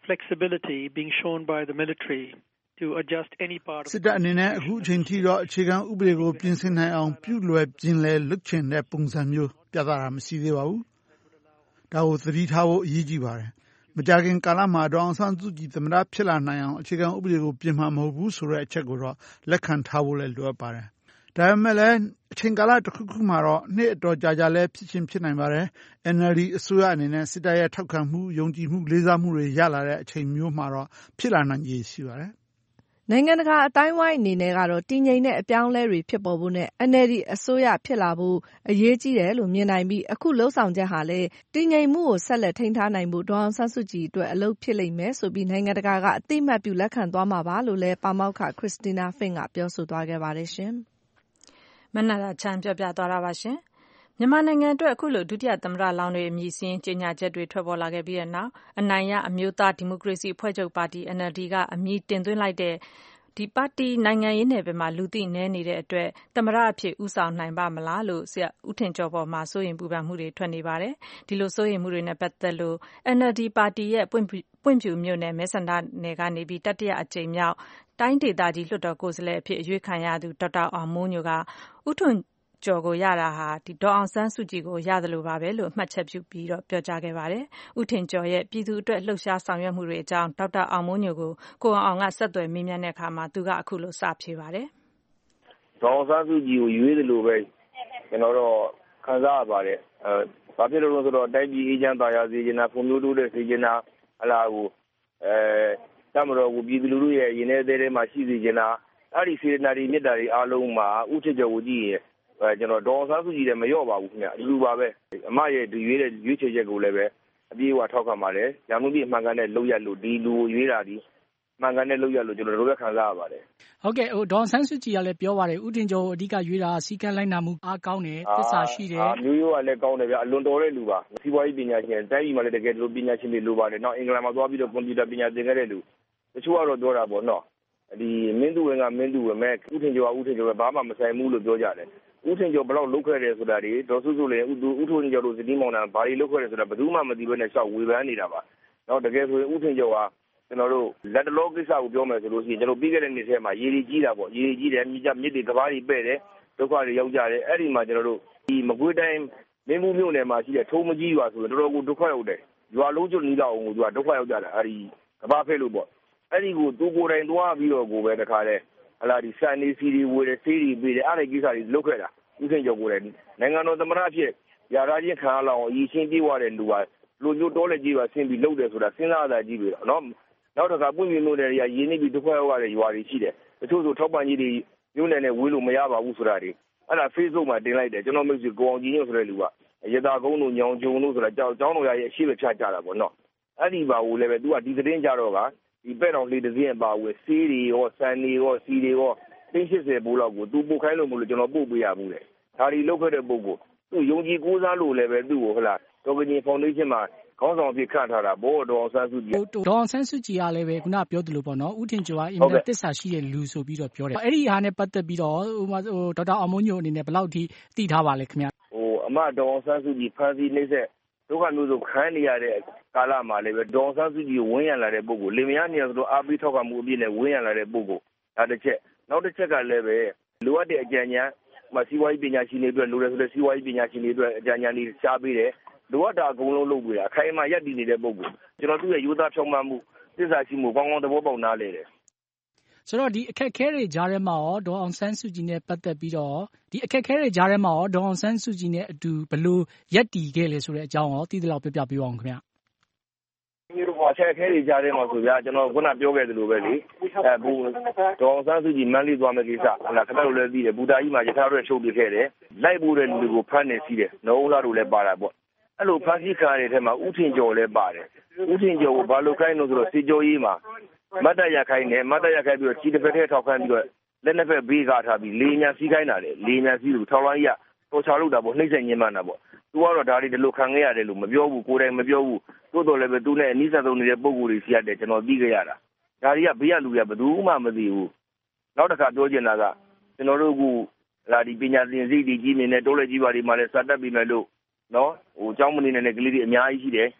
flexibility being shown by the military to adjust any part of စစ်တပ်အနေနဲ့အခုအချိန်ထိတော့အခြေခံဥပဒေကိုပြင်ဆင်နိုင်အောင်ပြုလွယ်ပြင်လဲလုပ်ချင်တဲ့ပုံစံမျိုးပြသတာမရှိသေးပါဘူး။ဒါကိုသတိထားဖို့အရေးကြီးပါတယ်။မကြာခင်ကာလမှာဒေါ်အောင်ဆန်းစုကြည်သမ္မတဖြစ်လာနိုင်အောင်အခြေခံဥပဒေကိုပြင်မှာမဟုတ်ဘူးဆိုတဲ့အချက်ကိုတော့လက်ခံထားဖို့လည်းလိုအပ်ပါတယ်။ဒါပေမဲ့လည်းအချိန်ကာလတစ်ခုခုမှာတော့နှစ်အတော်ကြာလည်းဖြစ်ချင်းဖြစ်နိုင်ပါတယ်။ NLD အစိုးရအနေနဲ့စစ်တပ်ရဲ့ထောက်ခံမှုယုံကြည်မှုလေးစားမှုတွေရလာတဲ့အချိန်မျိုးမှာတော့ဖြစ်လာနိုင်ခြေရှိပါတယ်။နိုင်ငံတကာအတိုင်းဝိုင်းအနေနဲ့ကတော့တည်ငြိမ်တဲ့အပြောင်းအလဲတွေဖြစ်ပေါ်ဖို့နဲ့ NLD အစိုးရဖြစ်လာဖို့အရေးကြီးတယ်လို့မြင်နိုင်ပြီးအခုလှုပ်ဆောင်ချက်ဟာလည်းတည်ငြိမ်မှုကိုဆက်လက်ထိန်းထားနိုင်ဖို့ဒေါ်အောင်ဆန်းစုကြည်အတွက်အလုပ်ဖြစ်လိမ့်မယ်ဆိုပြီးနိုင်ငံတကာကအသိအမှတ်ပြုလက်ခံသွားမှာပါလို့လည်းပါမောက္ခခရစ္စတီနာဖင့်ကပြောဆိုသွားခဲ့ပါတယ်ရှင်။မနတာချမ်းပြောပြသွားတာပါရှင်။မြန်မာနိုင်ငံအတွက်အခုလိုဒုတိယသမ္မတလောင်းတွေအမည်စာရင်းကြေညာချက်တွေထွက်ပေါ်လာခဲ့ပြီးတဲ့နောက်အနိုင်ရအမျိုးသားဒီမိုကရေစီအဖွဲ့ချုပ်ပါတီ NLD ကအမည်တင်သွင်းလိုက်တဲ့ဒီပါတီနိုင်ငံရေးနယ်ပယ်မှာလူသိနည်းနေတဲ့အတွက်သမ္မတအဖြစ်ဦးဆောင်နိုင်ပါမလားလို့ဆရာဦးထင်ကျော်ပေါ်မှာစိုးရိမ်ပူပန်မှုတွေထွက်နေပါတယ်။ဒီလိုစိုးရိမ်မှုတွေနဲ့ပတ်သက်လို့ NLD ပါတီရဲ့ပွင့်ဖြူမြို့နယ်မဲဆန္ဒနယ်ကနေပြီးတတိယအကြိမ်မြောက်တိုင်းဒေသကြီးလွှတ်တော်ကိုယ်စားလှယ်အဖြစ်အရွေးခံရသူဒေါက်တာအောင်မိုးညိုကဦးထွန်းကျော်ကိုရတာဟာဒီဒေါ်အောင်ဆန်းစုကြည်ကိုရတယ်လို့ပါပဲလို့အမှတ်ချက်ပြုပြီးတော့ပြောကြားခဲ့ပါတယ်။ဦးထင်ကျော်ရဲ့ပြည်သူအတွက်လှုပ်ရှားဆောင်ရွက်မှုတွေအကြောင်းဒေါက်တာအောင်မိုးညိုကိုကိုအောင်ကဆက်သွယ်မေးမြန်းတဲ့အခါမှာသူကအခုလိုစဖြေပါတယ်။ဒေါ်အောင်ဆန်းစုကြည်ကိုရွေးတယ်လို့ပဲကျွန်တော်တော့ခံစားရပါတယ်။ဘာဖြစ်လို့လဲဆိုတော့တိုင်းပြည်အေးချမ်းသာယာစေချင်တာဖွံ့ဖြိုးတိုးတက်စေချင်တာဟလာကိုတမတော်ကိုပြည်သူလူထုရဲ့ရင်ထဲထဲမှာရှိစေချင်တာအဲ့ဒီစေတနာတွေမြတ်တာတွေအားလုံးမှာဥထစ်ကျော်ကိုကြည့်ရင်ကျွန်တော်ဒေါ်အောင်ဆန်းစုကြည်လည်းမလျော့ပါဘူးခင်ဗျအလူပါပဲအမရဲ့ဒီရွေးချယ်ချက်ကိုလည်းပဲအပြေးအဝထောက်ခံပါတယ်ရန်ကုန်ပြည်မှန်ကန်တဲ့လောက်ရလို့ဒီလူကိုရွေးတာဒီမှန်ကန်တဲ့လောက်ရလို့ကျွန်တော်တို့လည်းခံစားရပါတယ်ဟုတ်ကဲ့ဒေါ်အောင်ဆန်းစုကြည်ကလည်းပြောပါတယ်ဦးတင်ကျော်အဓိကရွေးတာစီကံလိုက်နာမှုအားကောင်းတယ်သစ္စာရှိတယ်မျိုးရိုးကလည်းကောင်းတယ်ဗျအလွန်တော်တဲ့လူပါစီးပွားရေးပညာရှင်တိုင်းပြည်မှာလည်းတကယ်လို့ပညာရှင်တွေလိုပါတယ်နောက်အင်္ဂလန်မှာသွားပြီးတော့ကွန်ပျူတာပညာသင်ခဲ့တဲ့လူတချို့ကတော့ပြောတာပေါ့နော်ဒီမင်းသူဝင်ကမင်းသူဝင်မဲ့ဦးထင်ကျော်ကဦးထင်ကျော်ပဲဘာမှမဆိုင်ဘူးလို့ပြောကြတယ်ဦးထင်ကျော်ဘယ်လောက်လုပ်ခဲ့တယ်ဆိုတာတွေဒေါ်စုစုလည်းဦးထင်ကျော်တို့စတီးမောင်နှံဘာတွေလုပ်ခဲ့တယ်ဆိုတာဘယ်သူမှမသိဘဲနဲ့ရှောက်ဝေဖန်နေတာပါနောက်တကယ်ဆိုရင်ဦးထင်ကျော်ကကျွန်တော်တို့လက်တလောကိစ္စကိုပြောမယ်ဆိုလို့ရှိရင်ကျွန်တော်ပြီးခဲ့တဲ့နေ့ထဲမှာရေကြီးကြီးတာပေါ့ရေကြီးတယ်မြစ်တွေကဘာတွေပဲ့တယ်ဒုက္ခတွေရောက်ကြတယ်အဲ့ဒီမှာကျွန်တော်တို့ဒီမကွေးတိုင်းမင်းဘူးမြို့နယ်မှာရှိတဲ့ထုံးမကြီးရွာဆိုရင်တော်တော်ကိုဒုက္ခရောက်တယ်ရွာလုံးကျွတ်နီးတော့အောင်သူကဒုက္ခရောက်ကြတာအဲ့ဒီကဘာဖဲ့လို့ပေါ့အဲ့ဒီကိုသူကိုယ်တိုင်သွားပြီးတော့ကိုပဲတခါလဲဟလာဒီစံနေစီတွေဝေတယ်ဆေးတွေပေးတယ်အဲ့ဒီကိစ္စတွေလုပ်ခဲ့တာဦးထင်ကျော်ကိုယ်တိုင်နိုင်ငံတော်သမ္မတအဖြစ်ရာရာချင်းခံရလောက်အောင်အရေးချင်းပြေးသွားတဲ့လူကလူမျိုးတော်လက်ကြီးပါဆင်းပြီးလုပ်တယ်ဆိုတာစဉ်းစားရတာကြီးပြီနော်နောက်တစ်ခါပွင့်ပြမြို့နယ်တွေကရင်းနှီးပြီးဒုက္ခရောက်ရတဲ့ရွာတွေရှိတယ်တချို့ဆိုထောက်ပံ့ကြီးတွေမြို့နယ်နဲ့ဝေးလို့မရပါဘူးဆိုတာတွေအဲ့ဒါ Facebook မှာတင်လိုက်တယ်ကျွန်တော်မိတ်ဆွေကိုအောင်ကြီးညွန့်ဆိုတဲ့လူကရတာကုန်းတို့ညောင်ကျုံတို့ဆိုတာကျောင်းတော်ရရဲ့အရှိပဲဖြတ်ကြတာပေါ့နော်အဲ့ဒီပါကိုလည်းပဲ तू ကဒီသတင်းကြတော့ကဒီပဲ့တော်လေးတစ်စင်းပါဝယ်စီးတွေရောစံတွေရောစီတွေရော80ဘူးလောက်ကို तू ပို့ခိုင်းလို့မလို့ကျွန်တော်ပို့ပေးရဘူးလေဒါဒီလောက်ခဲ့တဲ့ပုဂ္ဂိုလ်သူ့ယုံကြည်ကိုးစားလို့လည်းပဲသူ့ကိုဟလာဒေါ်ကကြီးဖောင်ဒေးရှင်းမှာခေါင်းဆောင်အဖြစ်ခန့်ထားတာဘောဒေါ်အောင်ဆန်းစုကြည်ဒေါ်အောင်ဆန်းစုကြည်ကလည်းပဲခုနပြောသလိုပေါ့နော်ဦးထင်ကျော်ကအင်မတန်သစ္စာရှိတဲ့လူဆိုပြီးတော့ပြောတယ်အဲ့ဒီဟာနဲ့ပတ်သက်ပြီးတော့ဒေါက်တာအောင်မိုးညိုအနေနဲ့ဘယ်လောက်ထိသိထားပါလဲခင်ဗျအမဒေါ်အောင်ဆန်းစုကြည်ဖန်စီနှိမ့်ဆက်ဒုက္ခမျိုးစုခံနေရတဲ့ကာလမှာလည်းပဲဒေါ်အောင်ဆန်းစုကြည်ဝန်းရံလာတဲ့ပုဂ္ဂိုလ်လင်မယားနေရာဆိုတော့အားပေးထောက်ခံမှုအပြည့်နဲ့ဝန်းရံလာတဲ့ပုဂ္ဂိုလ်ဒါတစ်ချက်နောက်တစ်ချက်ကလည်းပဲလိုအပ်တဲ့အကြံဉာဏ်စီးပွားရေးပညာရှင်တွေအတွက်လိုတယ်ဆိုတဲ့စီးပွားရေးပညာရှင်တွေအတွက်အကြံဉာဏ်တွေရှားပေးတယ်လိုအပ်တာအကုန်လုံးလုပ်ပေးတာအခိုင်အမာရပ်တည်နေတဲ့ပုဂ္ဂိုလ်ကျွန်တော်သူ့ရဲ့ရိုးသားဖြောင့်မတ်မှုသစ္စာရှိမှုကောင်းကောင်းသဘောပေါက်နားလဲတယ်ဆိုတော့ဒီအခက်အခဲတွေကြားထဲမှာရောဒေါ်အောင်ဆန်းစုကြည်နဲ့ပတ်သက်ပြီးတော့ဒီအခက်အခဲတွေကြားထဲမှာရောဒေါ်အောင်ဆန်းစုကြည်နဲ့အတူဘယ်လိုရပ်တည်ခဲ့လဲဆိုတဲ့အကြောင်းရောသိသလောက်ပြောပြပေးပါအောင်ခင်ဗျဒီလိုအချက်အခဲတွေကြားထဲမှာဆိုပြကျွန်တော်ခုနပြောခဲ့သလိုပဲလေဘူဒေါ်အောင်ဆန်းစုကြည်မန်းလေးသွားမယ့်ကိစ္စဟလာခဏလိုလည်းသိတယ်ဘူတာကြီးမှာရထားတွေချုပ်ပြခဲ့တယ်လိုက်ဖို့တဲ့လူတွေကိုဖမ်းနေစီးတယ်နှုံးလားတို့လည်းပါတာပေါ့အဲ့လိုဖမ်းဆီးခံရတဲ့ထဲမှာဦးထင်ကျော်လည်းပါတယ်ဦးထင်ကျော်ကိုဘာလို့ခိုင်းလို့ဆိုတော့စီကျော်ကြီးမှာမတ်တရခိုင်းတယ်မတ်တရခိုင်းပြီးတော့ခြေတစ်ဖက်ထဲထောက်ခိုင်းပြီးတော့လက်နှစ်ဖက်ဘေးကားထားပြီးလေညာစီးခိုင်းတာလေလေညာစီးလို့ထောက်လိုင်းကြီးကတော်ချလို့တာပေါ့နှိမ့်ဆက်ညှဉ်းမှန်းတာပေါ့သူကတော့ဒါတွေဒီလိုခံခဲ့ရတယ်လို့မပြောဘူးကိုယ်တိုင်မပြောဘူးတိုးတော်လည်းပဲသူနဲ့အနည်းဆုံးနေတဲ့ပုံကိုယ်တွေစီရတယ်ကျွန်တော်သိခဲ့ရတာဒါတွေကဘေးကလူတွေကဘယ်သူမှမသိဘူးနောက်တစ်ခါပြောချင်တာကကျွန်တော်တို့ကလာဒီပညာသင်စိတ်ကြီးနေနဲ့တိုးလက်ကြီးပါဒီမှာလည်းစတတ်ပြီးမယ်လို့နော်ဟိုကျောင်းမနေနဲ့ကလေးတွေအများကြီးရှိတယ်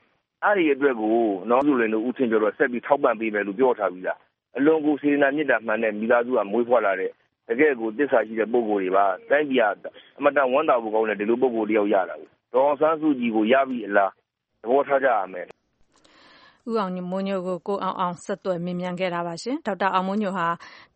အဲ့ဒီအတွက်ကိုနော်ဆိုရင်တို့ဦးထင်ကျော်တော့ဆက်ပြီးထောက်ပံ့ပေးမယ်လို့ပြောထားပြီးသားအလွန်ကိုစေတနာမေတ္တာမှန်တဲ့မိသားစုကမွေးဖွားလာတဲ့တကယ်ကိုတစ္ဆာရှိတဲ့ပုဂ္ဂိုလ်တွေပါတိုင်းပြည်ကအမတန်ဝမ်းသာဖို့ကောင်းတဲ့ဒီလိုပုဂ္ဂိုလ်တယောက်ရတာကိုဒေါ်အောင်ဆန်းစုကြည်ကိုရပြီအလားသဘောထားကြရမယ်ဦးအောင်မိုးညိုကိုကိုအောင်ဆက်သွယ်မြင်မြန်ခဲ့တာပါရှင်ဒေါက်တာအောင်မိုးညိုဟာ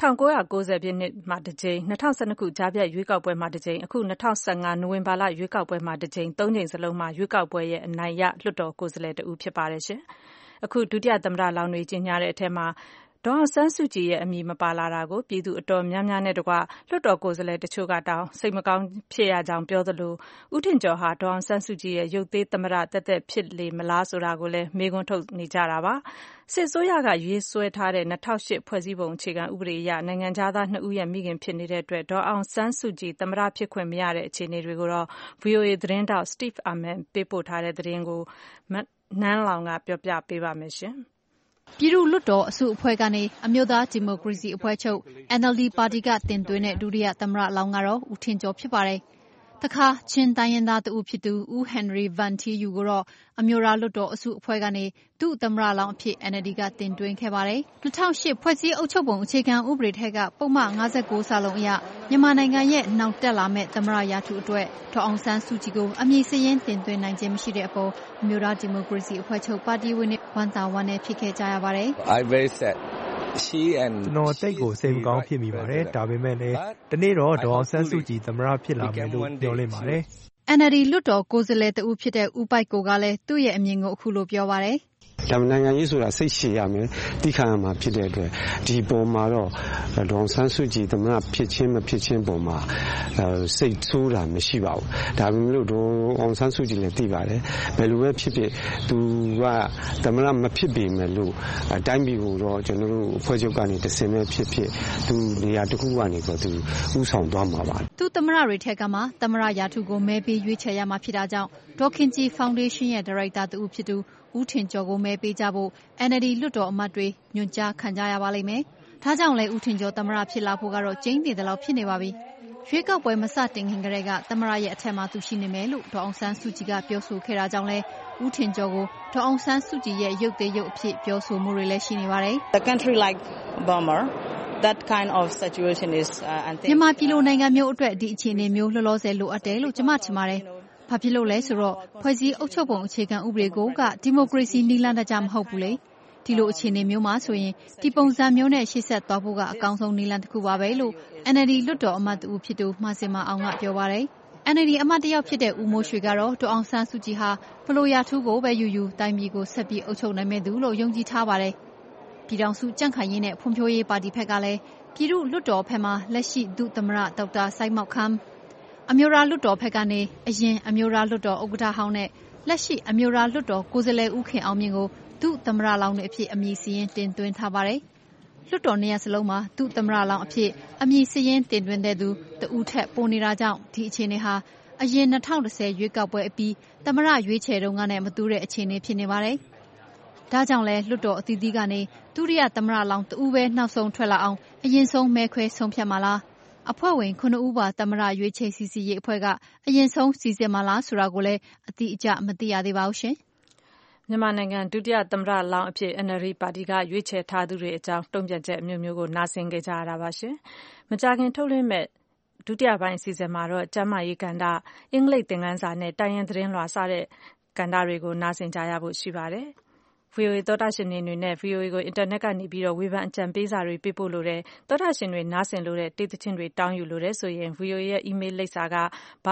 1990ပြည့်နှစ်မှာတစ်ကြိမ်2012ခုကြားဖြတ်ရွေးကောက်ပွဲမှာတစ်ကြိမ်အခု2015နိုဝင်ဘာလရွေးကောက်ပွဲမှာတစ်ကြိမ်3ကြိမ်စလုံးမှာရွေးကောက်ပွဲရဲ့အနိုင်ရလွှတ်တော်ကိုယ်စားလှယ်တဦးဖြစ်ပါတယ်ရှင်အခုဒုတိယသမ္မတလောင်းတွေကြီးညာတဲ့အထက်မှာဒေါ်အောင်ဆန်းစုကြည်ရဲ့အမည်မပါလာတာကိုပြည်သူအတော်များများနဲ့တကွလွှတ်တော်ကိုယ်စားလှယ်တချို့ကတောင်းစိတ်မကောင်းဖြစ်ရကြောင်းပြောသလိုဦးထင်ကျော်ဟာဒေါ်အောင်ဆန်းစုကြည်ရဲ့ရုပ်သေးသမ္မတတက်တက်ဖြစ်လေမလားဆိုတာကိုလည်းမေးခွန်းထုတ်နေကြတာပါစစ်ဆိုးရကရေးဆွဲထားတဲ့2008ဖွဲ့စည်းပုံအခြေခံဥပဒေအရနိုင်ငံသား2ဦးရဲ့မိခင်ဖြစ်နေတဲ့အတွက်ဒေါ်အောင်ဆန်းစုကြည်သမ္မတဖြစ်ခွင့်မရတဲ့အခြေအနေတွေကိုတော့ VOA သတင်းတောက် Steve Arman ပေးပို့ထားတဲ့သတင်းကိုနန်းလောင်ကပြောပြပေးပါမယ်ရှင်ပြည်သူ့လွှတ်တော်အစုအဖွဲ့ကနေအမျိုးသားဒီမိုကရေစီအဖွဲ့ချုပ် NLD ပါတီကတင်သွင်းတဲ့ဒုတိယသမ္မတလောင်းကတော့ဦးထင်ကျော်ဖြစ်ပါတယ်။တခါချင်းတိုင်းရင်းသားတဦးဖြစ်သူဦးဟန်နရီဗန်တီယူကိုတော့အမျိုးသားလွှတ်တော်အစုအဖွဲ့ကနေသူ့သမ္မတလောင်းအဖြစ် NLD ကတင်သွင်းခဲ့ပါတယ်။2008ဖွဲ့စည်းအုပ်ချုပ်ပုံအခြေခံဥပဒေထက်ကပုံမှန်59စာလုံးအရမြန်မာနိုင်ငံရဲ့နောက်တက်လာမဲ့သမ္မတရာထူးအတွက်ဒေါ်အောင်ဆန်းစုကြည်ကိုအမည်စရင်းတင်သွင်းနိုင်ခြင်းမရှိတဲ့အပေါ်အမျိုးသားဒီမိုကရေစီအဖွဲ့ချုပ်ပါတီဝင်တွေဝန်တာဝန်နဲ့ဖြစ်ခဲ့ကြရပါတယ်။ I very sadကျွန်တော်တိတ်ကိုစိတ်မကောင်းဖြစ်မိပါတယ်ဒါပေမဲ့လည်းဒီနေ့တော့ဒေါ်အောင်ဆန်းစုကြည်သမ္မတဖြစ်လာမယ်လို့ပြောလင့်ပါတယ် NLD လွှတ်တော်ကိုယ်စားလှယ်တဦးဖြစ်တဲ့ဦးပိုက်ကိုကလည်းသူ့ရဲ့အမြင်ကိုအခုလိုပြောပါတယ်ဒါနိုင်ငံရေးဆိုတာစိတ်ရှည်ရမယ်တိခါမှာဖြစ်တဲ့အတွက်ဒီပုံမှာတော့ဒေါ်ဆန်းစုကြည်သမ္မတဖြစ်ချင်းမဖြစ်ချင်းပုံမှာစိတ်ဆိုးတာမရှိပါဘူးဒါပေမဲ့လို့ဒေါ်အောင်ဆန်းစုကြည်လည်းသိပါတယ်ဘယ်လိုပဲဖြစ်ဖြစ်သူကသမ္မတမဖြစ်ပေမဲ့လို့အတိုင်းပြည်ကိုတော့ကျွန်တော်တို့အဖွဲ့ချုပ်ကနေတစင်နဲ့ဖြစ်သူနေရာတစ်ခုကနေတော့သူဥဆောင်သွားမှာပါသူသမ္မတတွေထက်ကမှသမ္မတရာထူးကိုမဲပေးရွေးချယ်ရမှာဖြစ်တာကြောင့်ဒေါ်ခင်ကြည်ဖောင်ဒေးရှင်းရဲ့ဒါရိုက်တာတူဖြစ်သူဦးထင်ကျော်ကိုမဲပေးကြဖို့ NLD လွှတ်တော်အမတ်တွေညွှန်ကြားခံကြရပါလိမ့်မယ်။ဒါကြောင့်လည်းဦးထင်ကျော်သမ္မတဖြစ်လာဖို့ကတော့ကျိန်းသေတယ်လို့ဖြစ်နေပါပြီ။ရွေးကောက်ပွဲမစတင်ခင်ကတည်းကသမ္မတရဲ့အထက်မှာသူရှိနေမယ်လို့ဒေါ်အောင်ဆန်းစုကြည်ကပြောဆိုခဲ့တာကြောင့်လည်းဦးထင်ကျော်ကိုဒေါ်အောင်ဆန်းစုကြည်ရဲ့ရုပ်သေးရုပ်အဖြစ်ပြောဆိုမှုတွေလည်းရှိနေပါတယ်။ The country like Burma that kind of situation is မြန်မာပြည်လိုနိုင်ငံမျိုးအတွက်ဒီအခြေအနေမျိုးလောလောဆယ်လိုအပ်တယ်လို့ကျွန်မထင်ပါတယ်။ဘာဖြစ်လို့လဲဆိုတော့ဖွဲ့စည်းအုပ်ချုပ်ပုံအခြေခံဥပဒေကိုကဒီမိုကရေစီနည်းလမ်းတကျမဟုတ်ဘူးလေဒီလိုအခြေအနေမျိုးမှာဆိုရင်ဒီပုံစံမျိုးနဲ့ရှေ့ဆက်သွားဖို့ကအကောင်းဆုံးနည်းလမ်းတစ်ခုပါပဲလို့ NLD လွှတ်တော်အမတ်တူဖြစ်သူမှာစင်မအောင်ကပြောပါတယ် NLD အမတ်တယောက်ဖြစ်တဲ့ဦးမိုးရွှေကတော့ဒေါ်အောင်ဆန်းစုကြည်ဟာဘလို့ရာထူးကိုပဲယူတိုင်းပြည်ကိုဆက်ပြီးအုပ်ချုပ်နိုင်မယ့်သူလို့ယုံကြည်ထားပါတယ်ပြည်ထောင်စုကြံ့ခိုင်ရေးနဲ့ဖွံ့ဖြိုးရေးပါတီဘက်ကလည်းပြည်သူ့လွှတ်တော်ဘက်မှာလက်ရှိဒုသမ္မတဒေါက်တာစိုင်းမောက်ခမ်းအမျိုးသားလွှတ်တော်ဘက်ကနေအရင်အမျိုးသားလွှတ်တော်ဥက္ကဋ္ဌဟောင်းနဲ့လက်ရှိအမျိုးသားလွှတ်တော်ကိုယ်စားလှယ်ဦးခင်အောင်မြင့်ကိုသူ့သမ္မတလောင်းတွေအဖြစ်အမည်စရင်းတင်သွင်းထားပါတယ်။လွှတ်တော်နေရာစလုံးမှာသူ့သမ္မတလောင်းအဖြစ်အမည်စရင်းတင်သွင်းတဲ့သူတဦးထက်ပိုနေတာကြောင့်ဒီအခြေအနေဟာအရင်2010ရွေးကောက်ပွဲအပြီးသမ္မတရွေးချယ်တုန်းကနဲ့မတူတဲ့အခြေအနေဖြစ်နေပါတယ်။ဒါကြောင့်လဲလွှတ်တော်အသီးသီးကနေဒုတိယသမ္မတလောင်းတဦးပဲနောက်ဆုံးထွက်လာအောင်အရင်ဆုံးမဲခွဲဆုံးဖြတ်မှာလားအဖွဲ့ဝင်9ဦးပါသမ္မတရွေးချယ်စီစီရေးအဖွဲ့ကအရင်ဆုံးစီစစ်မှာလားဆိုတာကိုလည်းအတိအကျမသိရသေးပါဘူးရှင်။မြန်မာနိုင်ငံဒုတိယသမ္မတလောင်းအဖြစ် NLD ပါတီကရွေးချယ်ထားသူတွေအကြောင်းတုံ့ပြန်ချက်အမျိုးမျိုးကိုနားဆင်ကြကြရတာပါရှင်။မကြာခင်ထုတ်လွှင့်မဲ့ဒုတိယပိုင်းအစီအစဉ်မှာတော့ကျန်းမာရေးကဏ္ဍအင်္ဂလိပ်သင်ခန်းစာနဲ့တိုင်းရင်းသတင်းလွှာစတဲ့ကဏ္ဍတွေကိုနားဆင်ကြရဖို့ရှိပါတယ်။ VOA သောတာရှင်တွေနဲ့ VOA ကိုအင်တာနက်ကနေပြီးတော့ဝေဖန်အကြံပေးစာတွေပေးပို့လို့တဲ့သောတာရှင်တွေနားဆင်လို့တဲ့တေးသချင်းတွေတောင်းယူလို့တဲ့ဆိုရင် VOA ရဲ့ email လိပ်စာက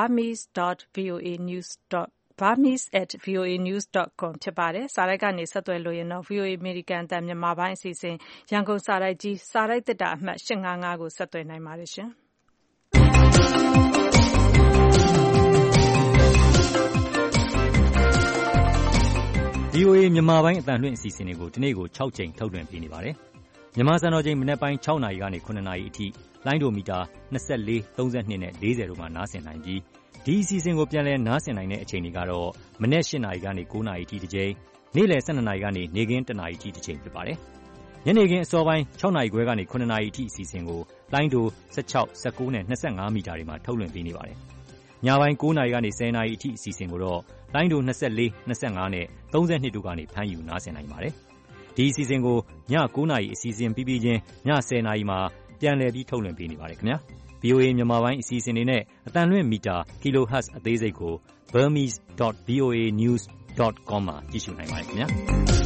burmese@voanews.com ဖြစ်ပါတယ်။စာရိုက်ကနေဆက်သွယ်လို့ရင်တော့ VOA အမေရိကန်အသံမြန်မာပိုင်းအစီအစဉ်ရန်ကုန်စာရိုက်ကြီးစာရိုက်တစ်တာအမှတ်855ကိုဆက်သွယ်နိုင်ပါတယ်ရှင်။ VOA မြန်မာပိုင်းအသံလွှင့်အစီအစဉ်တွေကိုဒီနေ့ကို6ကြိမ်ထုတ်လွှင့်ပေးနေပါတယ်။မြန်မာစံတော်ချိန်မနက်ပိုင်း6နာရီကနေ9နာရီအထိလိုင်းဒိုမီတာ24 32နဲ့40တို့မှာနားဆင်နိုင်ပြီးဒီအစီအစဉ်ကိုပြန်လည်နားဆင်နိုင်တဲ့အချိန်တွေကတော့မနက်8နာရီကနေ9နာရီအထိတစ်ကြိမ်နေ့လယ်12နာရီကနေနေ့ခင်း1နာရီအထိတစ်ကြိမ်ဖြစ်ပါတယ်။ညနေခင်းအစောပိုင်း6နာရီခွဲကနေ9နာရီအထိအစီအစဉ်ကိုလိုင်းဒို16 19နဲ့25မီတာတွေမှာထုတ်လွှင့်ပေးနေပါတယ်။ညပိုင်း9နာရီကနေ10နာရီအထိအစီအစဉ်ကိုတော့လိုင်းဒို24, 25နဲ့ 32တို့ကနေဖမ်းယူနားဆင်နိုင်ပါတယ်။ဒီအစီအစဉ်ကိုည9 နာရီအစီအစဉ်ပြီးပြီးချင်းည10 နာရီမှာပြန်လည်ပြီးထုတ်လွှင့်ပေးနေပါတယ်ခင်ဗျာ။ VOA မြန်မာပိုင်းအစီအစဉ်တွေနဲ့အတန်လွင့်မီတာ kilohertz အသေးစိတ်ကို burmese.voanews.com မှာကြည့်ရှုနိုင်ပါတယ်ခင်ဗျာ။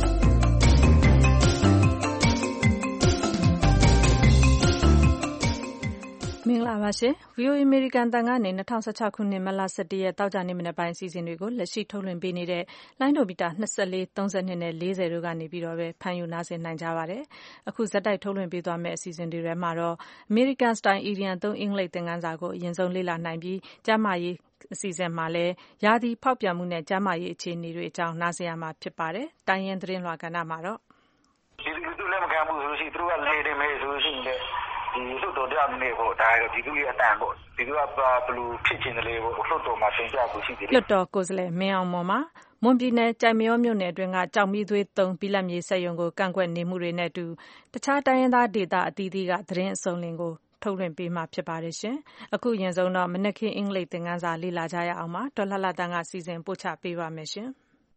မင်္ဂလာပါရှင် VOA American တန်ကနေ2016ခုနှစ်မတ်လ17ရက်တောက်ကြနေ့မနက်ပိုင်းအစီအစဉ်တွေကိုလက်ရှိထုတ်လွှင့်ပေးနေတဲ့လိုင်းဒိုမီတာ24, 32နဲ့40တို့ကနေပြီးတော့ပဲဖမ်းယူနားဆင်နိုင်ကြပါတယ်။အခုဇက်တိုက်ထုတ်လွှင့်ပေးသွားမယ့်အစီအစဉ်တွေထဲမှာတော့ American Style Idiom 3အင်္ဂလိပ်သင်ခန်းစာကိုအရင်ဆုံးလေ့လာနိုင်ပြီးကျန်းမာရေးအစီအစဉ်မှာလည်းရာသီဖောက်ပြန်မှုနဲ့ကျန်းမာရေးအခြေအနေတွေအကြောင်းနားဆင်ရမှာဖြစ်ပါတယ်။တိုင်းရင်းသတင်းလွှာကဏ္ဍမှာတော့ဒီလူလက်မခံဘူးဆိုလို့ရှိရင်သူတို့ကလေတယ်မယ်ဆိုလို့ရှိရင်ဒီလွှတ်တော်တရားနေဖို့ဒါဒီလူရဲ့အတန်ပေါ့ဒီလူကဘယ်လိုဖြစ်ချင်တယ်လေပေါ့လွှတ်တော်မှာသင်ပြဖို့ရှိတယ်လွှတ်တော်ကိုယ်စားလှယ်မင်းအောင်မော်မှာမွန်ပြည်နယ်ကြိုက်မရောမြို့နယ်အတွင်းကကြောက်မီးသွေး3ဘီလက်မြေစက်ရုံကိုကန့်ကွက်နေမှုတွေနဲ့အတူတခြားတိုင်းရင်းသားဒေသအသီးသီးကသတင်းအစုံလင်ကိုထုတ်လွှင့်ပေးမှာဖြစ်ပါတယ်ရှင်အခုရင်ဆုံးတော့မနက်ခင်းအင်္ဂလိပ်သင်ခန်းစာလေ့လာကြရအောင်ပါဒေါ်လှလှတန်းကစီစဉ်ပို့ချပေးပါမယ်ရှင်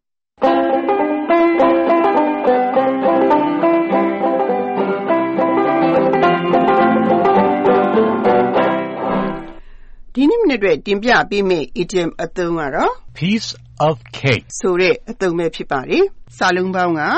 ဒီနေ့မနေ့အတွက်တင်ပြပေးမယ့် idiom အသုံးကတော့ piece of cake ဆိုတဲ့အသုံးပဲဖြစ်ပါတယ်စာလုံးပေါင်းက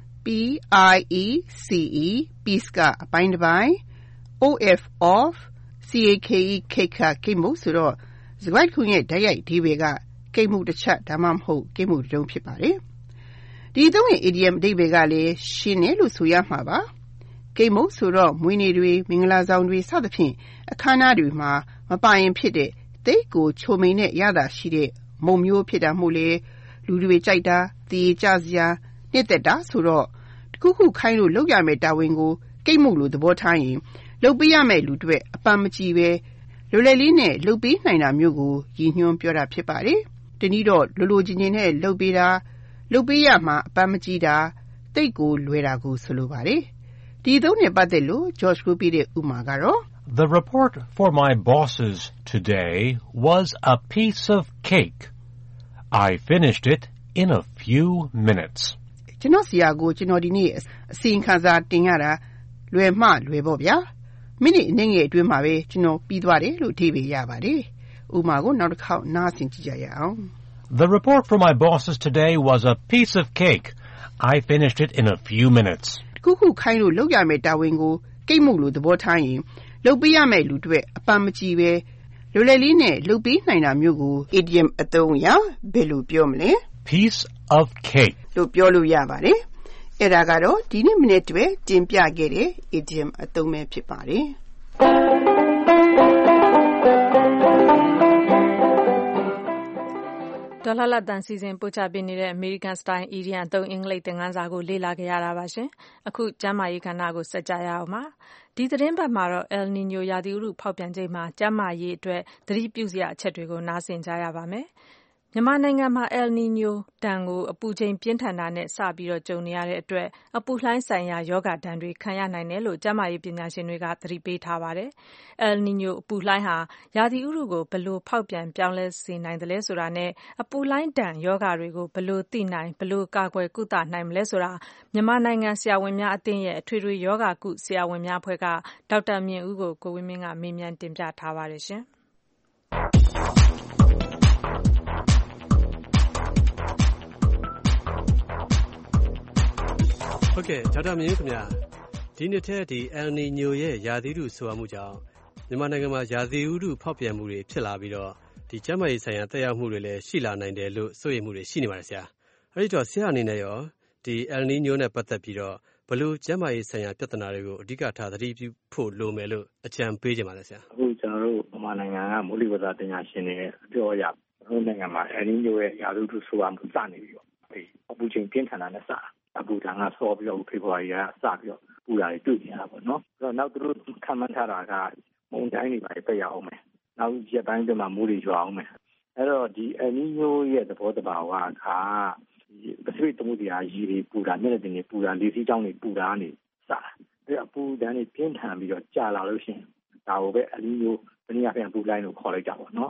P-I-E-C-E piece ကအပိုင်းတစ်ပိုင်း O-F of C-A-K-E cake ကကိတ်မုတ်ဆိုတော့စကားတစ်ခုရဲ့ဓာတ်ရိုက်ဒီဘေကကိတ်မုတ်တစ်ချက်ဒါမှမဟုတ်ကိတ်မုတ်တစ်တုံးဖြစ်ပါတယ်ဒီအသုံးရဲ့ idiom အဓိပ္ပာယ်ကလည်းရှင်းတယ်လို့ဆိုရမှာပါကိတ်မုတ်ဆိုတော့မွေးနေ့တွေမင်္ဂလာဆောင်တွေစသဖြင့်အခမ်းအနားတွေမှာမပိုင်ဖြစ်တဲ့တိတ်ကိုချိုမိန်တဲ့ရတာရှိတဲ့မုံမျိုးဖြစ်တာမို့လေလူတွေကြိုက်တာတည်ကြစရာနှစ်သက်တာဆိုတော့တခုခုခိုင်းလို့လုပ်ရမယ့်တာဝန်ကိုကိတ်မုတ်လို့သဘောထားရင်လုပ်ပေးရမယ့်လူတွေအပန်းမကြည့်ပဲလွယ်လွယ်လေးနဲ့လုပ်ပေးနိုင်တာမျိုးကိုရည်ညွှန်းပြောတာဖြစ်ပါတယ်တနည်းတော့လိုလိုချင်းချင်းနဲ့လုပ်ပေးတာလုပ်ပေးရမှာအပန်းမကြည့်တာတိတ်ကိုလွယ်တာကိုဆိုလိုပါတယ်ဒီအသုံးနဲ့ပတ်သက်လို့ George ကိုပြတဲ့ဥပမာကတော့ The report for my bosses today was a piece of cake. I finished it in a few minutes. ကျွန်တော်ဆရာကိုကျွန်တော်ဒီနေ့အစီရင်ခံစာတင်ရတာလွယ်မှလွယ်ပေါ့ဗျာမိနစ်အနည်းငယ်အတွင်းမှာပဲကျွန်တော်ပြီးသွားတယ်လို့အဓိပ္ပာယ်ရပါတယ်ဥပမာကိုနောက်တစ်ခေါက်နားဆင်ကြည့်ကြရအောင် The report for my bosses today was a piece of cake. I finished it in a few minutes. တခုခုခိုင်းလို့လုပ်ရမယ့်တာဝန်ကိုကိတ်မုတ်လို့သဘောထားရင်လုပ်ပေးရမယ့်လူတွေအပန်းမကြည့်ပဲလွယ်လွယ်လေးနဲ့လုပ်ပေးနိုင်တာမျိုးကို idiom အသုံးအရဘယ်လိုပြောမလဲ piece of cake လို့ပြောလို့ရပါတယ်အဲ့ဒါကတော့ဒီနေ့မနေ့တည်းတင်ပြခဲ့တဲ့ idiom အသုံးပဲဖြစ်ပါတယ်ဒေါ်လှလှတန်းစီစဉ်ပို့ချပေးနေတဲ့ American Style Idiom 3အင်္ဂလိပ်သင်ခန်းစာကိုလေ့လာခဲ့ရတာပါရှင်အခုကျမ်းမာရေးခန္ဓာကိုစကြရအောင်ပါဒီသတင်းပတ်မှာတော့ El Niño ရာသီဥတုဖောက်ပြန်ချိန်မှာကျန်းမာရေးအတွက်သတိပြုစရာအချက်တွေကိုနားဆင်ကြရပါမယ်မြန်မာနိုင်ငံမှာ El Niño ဒဏ်ကိုအပူချိန်ပြင်းထန်တာနဲ့စပြီးတော့ကြုံနေရတဲ့အတွက်အပူလှိုင်းဆိုင်ရာယောဂဒဏ်တွေခံရနိုင်တယ်လို့ကျန်းမာရေးပညာရှင်တွေကသတိပေးထားပါတယ်။ El Niño အပူလှိုင်းဟာရာသီဥတုကိုဘယ်လိုဖောက်ပြန်ပြောင်းလဲစေနိုင်တယ်လဲဆိုတာနဲ့အပူလှိုင်းဒဏ်ယောဂတွေကိုဘယ်လိုသိနိုင်ဘယ်လိုကာကွယ်ကုသနိုင်မလဲဆိုတာမြန်မာနိုင်ငံဆရာဝန်များအသင်းရဲ့အထွေထွေယောဂကုဆရာဝန်များအဖွဲ့ကဒေါက်တာမြင့်ဦးကိုကိုဝင်းမင်းကမေးမြန်းတင်ပြထားပါတယ်ရှင်။ဟုတ်ကဲ့ဒေါက်တာမြင့်ခင်ဗျာဒီနှစ်ထဲဒီ El Niño ရဲ့ရာသီဥတုဆိုးရွားမှုကြောင့်မြန်မာနိုင်ငံမှာရာသီဥတုဖောက်ပြန်မှုတွေဖြစ်လာပြီးတော့ဒီကျန်းမာရေးဆိုင်ရာသက်ရောက်မှုတွေလည်းရှိလာနိုင်တယ်လို့စိုးရိမ်မှုတွေရှိနေပါတယ်ဆရာအဲဒီတော့ဆရာအနေနဲ့ရောဒီ El Niño နဲ့ပတ်သက်ပြီးတော့ဘယ်လိုကျန်းမာရေးဆိုင်ရာပြဿနာတွေကိုအဓိကထားသတိပြုဖို့လိုမယ်လို့အကြံပေးချင်ပါတယ်ဆရာအခုကျွန်တော်တို့မြန်မာနိုင်ငံကမိုးလေဝသပညာရှင်တွေအပြောအရကျွန်တော်နိုင်ငံမှာ El Niño ရဲ့ရာသီဥတုဆိုးရွားမှုစနေပြီပေါ့ဒီအပူချိန်ပြင်းထန်တာနဲ့စတာအပူဓာတ်ကဆော့ပြီးတော့ဖေဖော်ဝါရီကစပြီးတော့ပူတာတွေတွေ့နေရတာပေါ့နော်အဲ့တော့နောက်သူတို့ခံမှန်းထားတာကမုန်တိုင်းတွေပါပြတ်ရအောင်မယ်နောက်ရက်ပိုင်းတည်းမှာမိုးတွေရွာအောင်မယ်အဲ့တော့ဒီ El Niño ရဲ့သဘောတဘာဝကပစိဖိတ်သမုဒ္ဒရာရေတွေပူတာမျက်နှာပြင်တွေပူတာလေစီးကြောင်းတွေပူတာနေစတာအဲ့အပူဓာတ်တွေပြင်းထန်ပြီးတော့ကြာလာလို့ရှိရင်ဒါကိုပဲEl Niño တနည်းအားဖြင့်ပူလိုင်းလို့ခေါ်လိုက်တာပေါ့နော်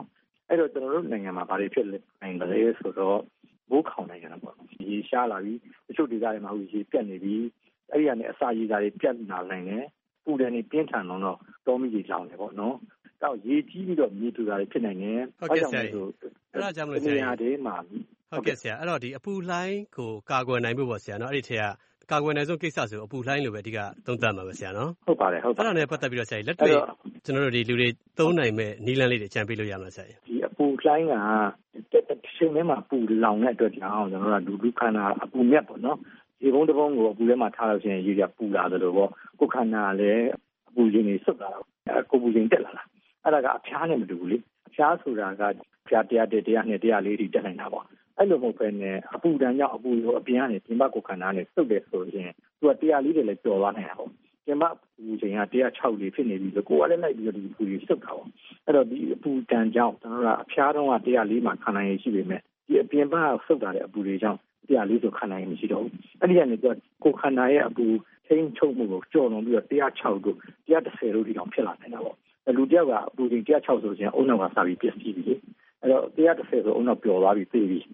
အဲ့တော့ကျွန်တော်တို့နိုင်ငံမှာဘာတွေဖြစ်နိုင်လဲဆိုတော့မိုးခေါင်နိုင်ကြတာပေါ့ရေရှားလာပြီးတချို့ဒေသတွေမှာရေပြတ်နေပြီးအဲ့ဒီကနေအစာရေစာတွေပြတ်လာနိုင်တယ်ပူတယ်နေပြင်းထန်တော့တောမီးကြီးလောင်တယ်ပေါ့နော်တော့ရေကြီးပြီးတော့မြေပြိုတာတွေဖြစ်နိုင်တယ်ဟုတ်ကဲ့ဆရာအဲ့ဒါကြောင့်မလို့ဆရာဟုတ်ကဲ့ဆရာအဲ့တော့ဒီအပူလှိုင်းကိုကာကွယ်နိုင်ဖို့ပေါ့ဆရာနော်အဲ့ဒီထက်ကကာကွယ်နိုင်ဆုံးကိစ္စဆိုအပူလှိုင်းလိုပဲအဓိကသုံးသပ်မှာပဲဆရာနော်ဟုတ်ပါတယ်ဟုတ်ပါတယ်အဲ့ဒါနဲ့ပတ်သက်ပြီးတော့ဆရာလက်တွေ့ကျွန်တော်တို့ဒီလူတွေသုံးနိုင်မဲ့နည်းလမ်းလေးတွေအကြံပေးလို့ရမှာဆရာဒီအပူလှိုင်းကတစ်ချိန်ထဲမှာပူလောင်တဲ့အတွက်ကြောင့်ကျွန်တော်တို့လူခန္ဓာအပူမြတ်ပေါ့နော်ရေပုံးတစ်ပုံးကိုအပူထဲမှာထားလို့ရှိရင်ရေကပူလာတယ်လို့ပေါ့ကိုယ်ခန္ဓာလည်းအပူချိန်တွေစွတ်လာတာကိုယ်ပူချိန်တက်လာတာအဲ့ဒါကအဖျားနဲ့မတူဘူးလေအဖျားဆိုတာကဖျား100 100 100 104ထိတက်နိုင်တာပေါ့အဲ့လိုမဟုတ်ဘဲနဲ့အပူဒဏ်ကြောင့်အပူရောအပြင်ကနေပြင်ပကိုယ်ခန္ဓာနဲ့စွတ်တယ်ဆိုရင်သူက104တွေလည်းကျော်သွားနိုင်တာပေါ့ပြင်ပပူချိန်က106လေးဖြစ်နေပြီဆိုကိုယ်ကလည်းလိုက်ပြီးတော့ဒီပူကြီးစွတ်တာပေါ့အဲ့တော့ဒီအပူဒဏ်ကြောင့်ကျွန်တော်တို့ကအဖျားတော့က104မှာခံနိုင်ရရှိပေမဲ့ဒီအပြင်ပကစွတ်တာတဲ့အပူတွေကြောင့်104ဆိုခံနိုင်ရမရှိတော့ဘူးအဲ့ဒီကနေသူကကိုယ်ခန္ဓာရဲ့အပူထိန်းချုပ်မှုကိုကျော်လွန်ပြီးတော့106တို့110တို့ဒီတောင်ဖြစ်လာနေတာပေါ့လူတယောက်ကအပူချိန်106ဆိုရင်အုံနောက်ကစပြီးပြည့်စည်ပြီလေအဲ့တော့110ဆိုအုံနောက်ပျော်သွားပြီးသိပြီ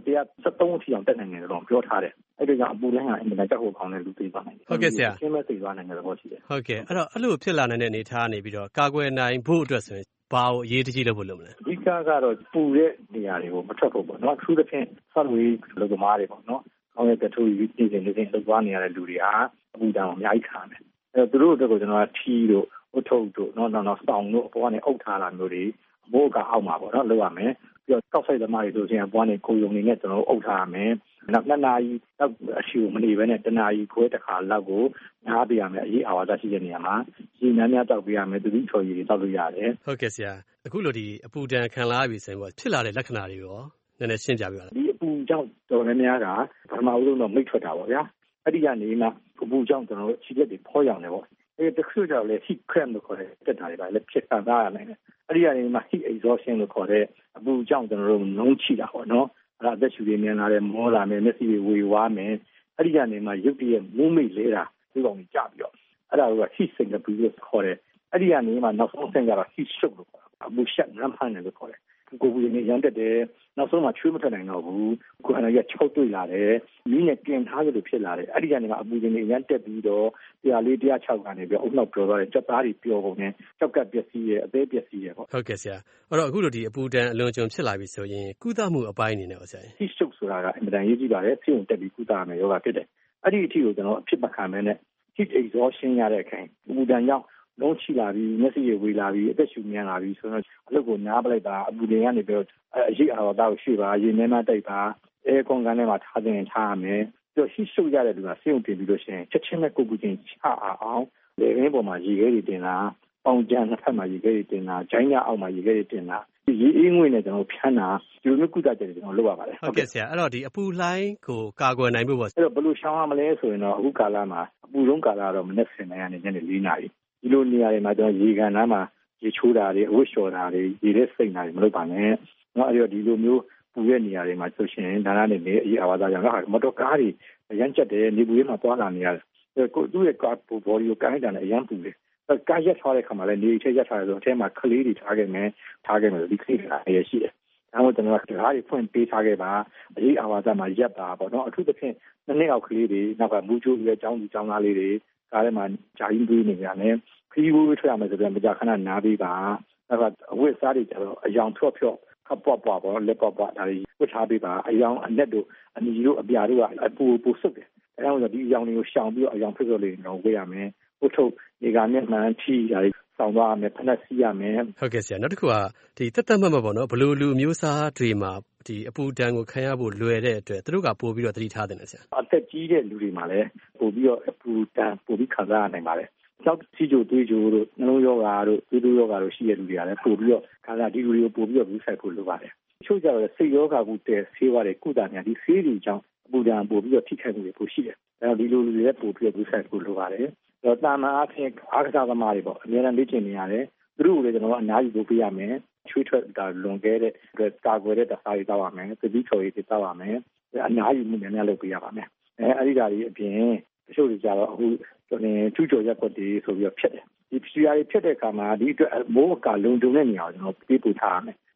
173အထိအောင်တက်နိုင်တယ်တော့ပြောထားတယ်အဲ့ဒါကြောင့်အပူလိုင်းကအင်မတန်ကြောက်ဖို့ကောင်းတဲ့လူသေးပါနိုင်တယ်ဟုတ်ကဲ့ဆရာရှင်းမဲ့သိသွားနိုင်တယ်တော့ရှိတယ်ဟုတ်ကဲ့အဲ့တော့အဲ့လိုဖြစ်လာနိုင်တဲ့အနေထားနေပြီးတော့ကာကွယ်နိုင်ဖို့အတွက်ဆိုရင်ဘာကိုအရေးတကြီးလုပ်ဖို့လုပ်မလဲအဓိကကတော့ပူတဲ့နေရာတွေကိုမထွက်ဖို့ပေါ့နော်အထူးသဖြင့်ဆော့ဝေးလူသမားတွေပေါ့နော်ကောင်းတဲ့ကထိုးယူနေစဉ်လုပ်သွားနေရတဲ့လူတွေဟာအပူတောင်အများကြီးခံတယ်အဲ့တော့သူတို့အတွက်ကိုကျွန်တော်ကထီးတို့ဝတ်ထုတ်တို့နောက်စောင်းတို့အပေါ်ကနေအုပ်ထားတာမျိုးတွေမိုးကအောက်မှာပေါ့နော်လုပ်ရမယ်ပြီးတော့တောက်ဆိုင်သမားတွေဆိုရင်အပေါ်ကနေကိုယုံနေနဲ့ကျွန်တော်တို့အုပ်ထားရမယ်နောက်2နာရီတော့အရှိကိုမနေဘဲနဲ့1နာရီခွဲတစ်ခါလောက်ကိုနားပြရမယ်အရေးအာဝါဒရှိတဲ့နေရာမှာရေနမ်းများတောက်ပြရမယ်သူပြီးချော်ရည်တွေတောက်လို့ရတယ်ဟုတ်ကဲ့ဆရာအခုလိုဒီအပူဒဏ်ခံလာရပြီဆိုရင်ပေါ့ဖြစ်လာတဲ့လက္ခဏာတွေရောနည်းနည်းရှင်းပြပြပါလားဒီအပူကြောင့်တော်တော်များများကပထမဦးဆုံးတော့မိတ်ထွက်တာပေါ့ဗျာအဲ့ဒီကနေမှအပူကြောင့်ကျွန်တော်တို့ခြေချက်တွေဖောရောင်တယ်ပေါ့အဲ့ဒီတစ်ခုကြောင့်လည်း heat cramp လို့ခေါ်တဲ့တက်တာတွေပါလည်းဖြစ်ခံစားရနိုင်တယ်အဲ့ဒီကနေမှ heat exhaustion လို့ခေါ်တဲ့အပူကြောင့်ကျွန်တော်တို့နှုံးချိတာပေါ့နော်အဲ့ဒါအသက်ရှူတွေမြန်လာတယ်မောလာမယ်မျက်စိတွေဝေဝါးမယ်အဲ့ဒီကနေမှရုပ်တရက်မူးမိတ်လဲတာဒီကောင်ကြီးကြပြီးတော့အဲ့ဒါက heat signature လို့ခေါ်တယ်အဲ့ဒီကနေမှနောက်ဆုံးဆင့်ကတော့ heat stroke လို့ခေါ်တာအပူရှက်နမ်းဖမ်းတယ်လို့ခေါ်တယ်ကိုယ်ကိုယ်နေရမ်းတက်တယ်နောက်ဆုံးမှချွေးမထွက်နိုင်တော့ဘူးကိုယ်အနေနဲ့6တွေ့လာတယ်မီးနဲ့ပြင်ထားသလိုဖြစ်လာတယ်အဲ့ဒီကနေမှအပူချိန်တွေရမ်းတက်ပြီးတော့104 106ကနေပြီးအုံနောက်ပျော်သွားတယ်ကြက်သားတွေပျော်ကုန်တယ်ကြောက်ကပ်ပျက်စီးရအသေးပျက်စီးရပေါ့ဟုတ်ကဲ့ဆရာအဲ့တော့အခုလိုဒီအပူဒဏ်အလွန်ကျွံဖြစ်လာပြီဆိုရင်ကုသမှုအပိုင်းအနေနဲ့ဆရာ heat stroke ဆိုတာကအင်မတန်ရေးကြည့်ပါတယ်ဆေးရုံတက်ပြီးကုသရမယ်ယောဂဖြစ်တယ်အဲ့ဒီအထိကိုကျွန်တော်အဖြစ်မခံမဲနဲ့ heat exhaustion ရတဲ့အခိုင်အပူဒဏ်ကြောင့်လုံးချီလာပြီးမျက်စိတွေဝေလာပြီးအသက်ရှူမြန်လာပြီးဆိုတော့အလုပ်ကိုနားပလိုက်ပါအပူတွေကနေပြီးတော့အရေးအာဝါဒကိုရွှေ့ပါရေနှဲမတိုက်ပါအဲကွန်ကန်ထဲမှာထားတင်ထားရမယ်ပြီးတော့ရှိရှုပ်ရတဲ့လူကဆေးရုံတင်ပြီးလို့ရှိရင်ချက်ချင်းပဲကိုယ်ပူချင်းချအောင်လေရင်းပေါ်မှာရေခဲတွေတင်လာပေါင်ကြံတစ်ဖက်မှာရေခဲတွေတင်လာဂျိုင်းရအောက်မှာရေခဲတွေတင်လာရေအေးငွေ့နဲ့ကျွန်တော်ဖြန်းတာဒီလိုမျိုးကုသကြတယ်ကျွန်တော်လုပ်ရပါတယ်ဟုတ်ကဲ့ဆရာအဲ့တော့ဒီအပူလှိုင်းကိုကာကွယ်နိုင်ဖို့ပေါ့အဲ့တော့ဘယ်လိုရှောင်ရမလဲဆိုရင်တော့အခုကာလမှာအပူဆုံးကာလတော့မနေ့10နာရီနဲ့ညနေ4နာရီဒီလိုနေရာတွေမှာကျွန်တော်ရေကန်နားမှာရေချိုးတာတွေအဝတ်လျှော်တာတွေရေထဲစိတ်တာတွေမလုပ်ပါနဲ့เนาะအဲ့တော့ဒီလိုမျိုးပူတဲ့နေရာတွေမှာဆိုရှင်ဒါနနဲ့နေအရေးအာဝါဒကြောင့်မတော်ကားတွေရမ်းကျက်တယ်နေပူရေးမှာသွားလာနေရတယ်ကိုသူ့ရဲ့ကာဘော်ဒီကိုကိုင်းတာနဲ့အရမ်းပူတယ်ကားရက်ထားတဲ့ခါမှာလည်းနေချရက်ထားတယ်ဆိုတော့အထဲမှာကလေးတွေထားခဲ့မယ်ဒီကလေးတွေရရှိတယ်ဒါမှမဟုတ်ကျွန်တော်ကဓာတ်တွေဖွင့်ပေးထားခဲ့ပါအရေးအာဝါဒမှာရက်ပါပေါ့เนาะအထူးသဖြင့်နှစ်အောက်ကလေးတွေနောက်ကမူချိုးရဲ့ကျောင်းသူကျောင်းသားလေးတွေကားထဲမှာဂျာကြီးတွေးနေကြတယ်ခီးဘူးထွက်ရမယ်ဆိုတော့မကြခဏနားပြီးပါအဲ့တော့အဝတ်စားတွေကျတော့အယောင်ဖြော့ခပ်ပွားပွားပေါ့လက်ပွားပွားဒါတွေဝတ်ထားပြီးပါအယောင်အနက်တို့အနီတို့အပြာတို့ကအပူဆုပ်တယ်အဲဒါကြောင့်ဒီအယောင်တွေကိုရှောင်ပြီးတော့အယောင်ဖြော့လေးတော့ဝေးရမယ်ဝတ်ထုတ်ဒီကမျက်မှန်ထီဒါတွေဆောင်သွားရမယ်ဖက်နဲ့စီးရမယ်ဟုတ်ကဲ့ဆရာနောက်တစ်ခုကဒီတက်မှတ်ပေါ့နော်ဘလို့လူမျိုးစားတွေမှာဒီအပူဒဏ်ကိုခံရဖို့လွယ်တဲ့အတွက်သူတို့ကပို့ပြီးတော့သတိထားတယ်ဆရာအသက်ကြီးတဲ့လူတွေမှာလည်းပို့ပြီးတော့အပူဒဏ်ပို့ပြီးခံစားရနိုင်ပါတယ်ကြောက်စီကြိုတွေးကြိုတို့နှလုံးရောဂါတို့သွေးတိုးရောဂါတို့ရှိတဲ့လူတွေကလည်းပို့ပြီးတော့ခံစားဒီလူတွေကိုပို့ပြီးတော့ဘူးဆိုင်ဖို့လိုပါတယ်တချို့ကျတော့စိတ်ရောဂါကူတဲ့ဆေးဝါးတွေကုသနေဒီဆေးတွေကြောင့်အပူဒဏ်ပို့ပြီးတော့ထိခိုက်မှုတွေပိုရှိတယ်အဲတော့ဒီလိုလူတွေလည်းပို့ပြီးတော့ဘူးဆိုင်ဖို့လိုပါတယ်တော့တာမန်အဖြစ်အားကစားသမားတွေပေါ့အများအားလေ့ကျင့်နေရတယ်သူတို့ကိုလည်းကျွန်တော်ကအနားယူဖို့ပြရမယ်ချွေးထွက်တာလွန်ခဲ့တဲ့အတွက်ကာကွယ်တဲ့တစားတွေတောက်ရမယ်သတိချော်ရည်တွေတောက်ရမယ်အနားယူမှုများများလုပ်ပေးရပါမယ်အဲဒီဓာတ်တွေအပြင်တချို့တွေကြတော့အခုကျူးကျော်ရက်ကွက်တွေဆိုပြီးတော့ဖြစ်တယ်ဒီဖြူရာတွေဖြစ်တဲ့အခါမှာဒီအတွက်မိုးအကာလုံခြုံတဲ့နေရာကိုကျွန်တော်ပြေးပို့ထားရမယ်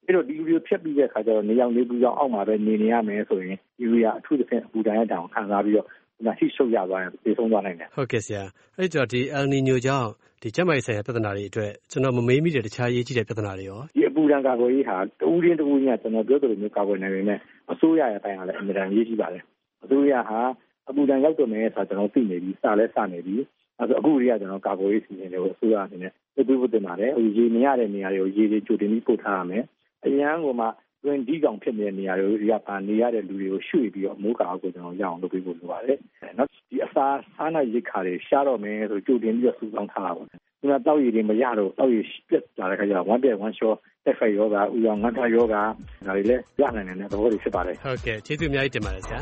အဲ့တော့ဒီလူတွေဖြတ်ပြီးတဲ့အခါကျတော့နေရောင်နေပူရောင်အောက်မှာပဲနေရမယ်ဆိုရင်ဒီလူကအထူးသဖြင့်အပူဒဏ်ရဲ့တောင်ခံစားပြီးတော့ထိရှုပ်ရသွားရင်ပြေဆုံးသွားနိုင်တယ်ဟုတ်ကဲ့ဆရာအဲ့တော့ဒီ El Nino ကြောင့်ဒီကျန်းမာရေးဆိုင်ရာပြဿနာတွေအတွက်ကျွန်တော်မမေးမိတဲ့တခြားရေးကြီးတဲ့ပြဿနာတွေရောဒီအပူဒဏ်ကာကွယ်ရေးဟာတူးရင်းတူးရင်းကကျွန်တော်ပြောသလိုမျိုးကာကွယ်နိုင်ပေမဲ့အစိုးရရဲ့အပိုင်းကလည်းအများကြီးရေးကြီးပါတယ်အစိုးရဟာအပူဒဏ်ရောက်တော့မယ်ဆိုတာကျွန်တော်သိနေပြီစလဲစနေပြီအဲ့တော့အခုတွေကကျွန်တော်ကာကွယ်ရေးစီစဉ်တွေကိုအစိုးရအနေနဲ့ပြဖို့တင်ပါတယ်ရေမရတဲ့နေရာတွေကိုရေတွေကြိုတင်ပြီးပို့ထားရမယ်အရန်ကမှတွင်ဒီကောင်ဖြစ်နေတဲ့နေရာတွေကပါနေရတဲ့လူတွေကိုရွှေ့ပြီးတော့မိုးကာကိုကျွန်တော်ရအောင်လုပ်ပေးဖို့လိုပါတယ်နော်ဒီအစားနာရိတ်ခါတွေရှားတော့မယ်ဆိုကြိုတင်ပြီးတော့စုဆောင်းထားတာပေါ့ဒီမှာတောက်ရည်တွေမရတော့တောက်ရည်ပြတ်လာတဲ့ခါကျတော့one day one shot တက်ဖိုက်ယောဂဥရောငတ်တာယောဂဒါတွေလည်းရနိုင်တဲ့သဘောတွေဖြစ်ပါတယ်ဟုတ်ကဲ့ကျေးဇူးအများကြီးတင်ပါတယ်ဆရာ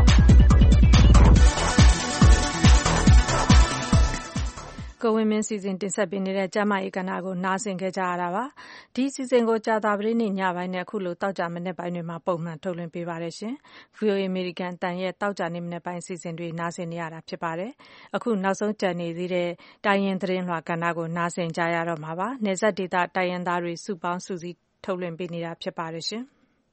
ကိုဝင်းမင်းစီစဉ်တင်ဆက်ပေးနေတဲ့ကျမအေကနာကိုနားဆင်ခဲ့ကြရတာပါဒီစီစဉ်ကိုကြာသပတေးနေ့ညပိုင်းနဲ့အခုလိုတောက်ကြမနေ့ပိုင်းတွေမှာပုံမှန်ထုတ်လွှင့်ပေးပါတယ်ရှင် VOA American တန်ရဲ့တောက်ကြနေ့မနေ့ပိုင်းစီစဉ်တွေနားဆင်နေရတာဖြစ်ပါတယ်အခုနောက်ဆုံးကြံနေသေးတဲ့တိုင်းရင်းသတင်းလွှာကဏ္ဍကိုနားဆင်ကြရတော့မှာပါနယ်စပ်ဒေသတိုင်းရင်းသားတွေစုပေါင်းစုစည်းထုတ်လွှင့်ပေးနေတာဖြစ်ပါတယ်ရှင်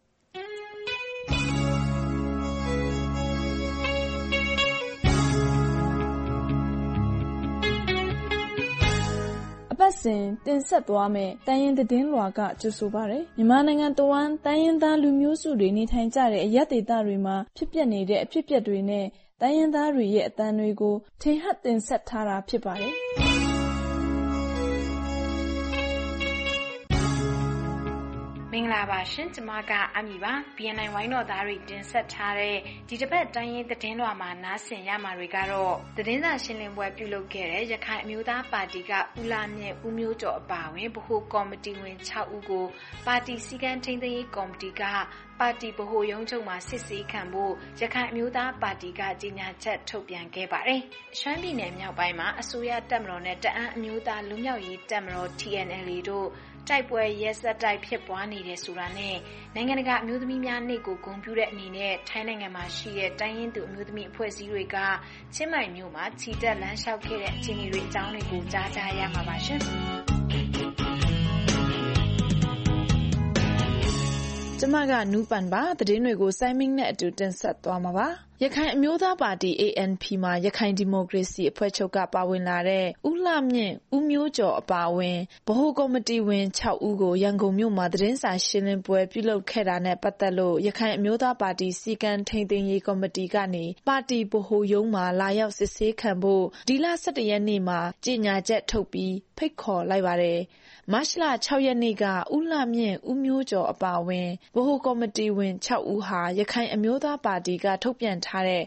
အပတ်စဉ်တင်ဆက်သွားမယ့်တိုင်းရင်းသတင်းလွှာကကြိုဆိုပါရယ်မြန်မာနိုင်ငံတဝန်းတိုင်းရင်းသားလူမျိုးစုတွေနေထိုင်ကြတဲ့အရပ်ဒေသတွေမှာဖြစ်ပျက်နေတဲ့အဖြစ်အပျက်တွေနဲ့တိုင်းရင်းသားတွေရဲ့အသံတွေကိုထင်ဟပ်တင်ဆက်ထားတာဖြစ်ပါတယ်မင်္ဂလာပါရှင်ကျမကအမီပါ BNI ဝိုင်းတော်သားတွေတင်ဆက်ထားတဲ့ဒီတစ်ပတ်တိုင်းရင်းသတင်းလွှာမှာနားဆင်ရမှာတွေကတော့သတင်းစာရှင်းလင်းပွဲပြုလုပ်ခဲ့တဲ့ရခိုင်အမျိုးသားပါတီကဦးလာမြင့်ဦးမျိုးကျော်အပါအဝင်ဗဟိုကော်မတီဝင်6ဦးကိုပါတီစည်းကမ်းထိန်းသိမ်းရေးကော်မတီကပါတီဗဟိုရုံးချုပ်မှာစစ်ဆေးခံဖို့ရခိုင်အမျိုးသားပါတီကကြေညာချက်ထုတ်ပြန်ခဲ့ပါတယ်။ရှမ်းပြည်နယ်မြောက်ပိုင်းမှာအစိုးရတပ်မတော်နဲ့တအန်းအမျိုးသားလူမျိုးရေးတပ်မတော် TNLA တို့တိုက်ပွဲရဲစက်တိုက်ဖြစ်ပွားနေတဲ့ဆိုတာနဲ့နိုင်ငံတကာအမျိုးသမီးများနေ့ကိုဂုဏ်ပြုတဲ့အနေနဲ့ထိုင်းနိုင်ငံမှာရှိတဲ့တိုင်းရင်းသူအမျိုးသမီးအဖွဲ့အစည်းတွေကချင်းမိုင်မြို့မှာချီတက်လမ်းလျှောက်ခဲ့တဲ့အခြေအနေတွေအကြောင်းတွေကိုကြားကြရမှာပါရှင်။ကျမကနူးပန်ပါသတင်းတွေကိုစိုင်းမင်းနဲ့အတူတင်ဆက်သွားမှာပါရခိုင်အမျိုးသားပါတီ ANP မှာရခိုင်ဒီမိုကရေစီအဖွဲ့ချုပ်ကပါဝင်လာတဲ့ဦးလှမြင့်ဦးမျိုးကျော်အပါအဝင်ဗဟိုကော်မတီဝင်6ဦးကိုရန်ကုန်မြို့မှာသတင်းစာရှင်းလင်းပွဲပြုလုပ်ခဲ့တာနဲ့ပတ်သက်လို့ရခိုင်အမျိုးသားပါတီစီကံထိန်းသိမ်းရေးကော်မတီကနေပါတီဗဟိုရုံးမှာလာရောက်စစ်ဆေးခံဖို့ဒီလ17ရက်နေ့မှာကြေညာချက်ထုတ်ပြီးဖိတ်ခေါ်လိုက်ပါတယ်မတ်လ6ရက်နေ့ကဦးလှမြင့်ဦးမျိုးကျော်အပါအဝင်ဗဟိုကော်မတီဝင်6ဦးဟာရခိုင်အမျိုးသားပါတီကထုတ်ပြန်ထားတဲ့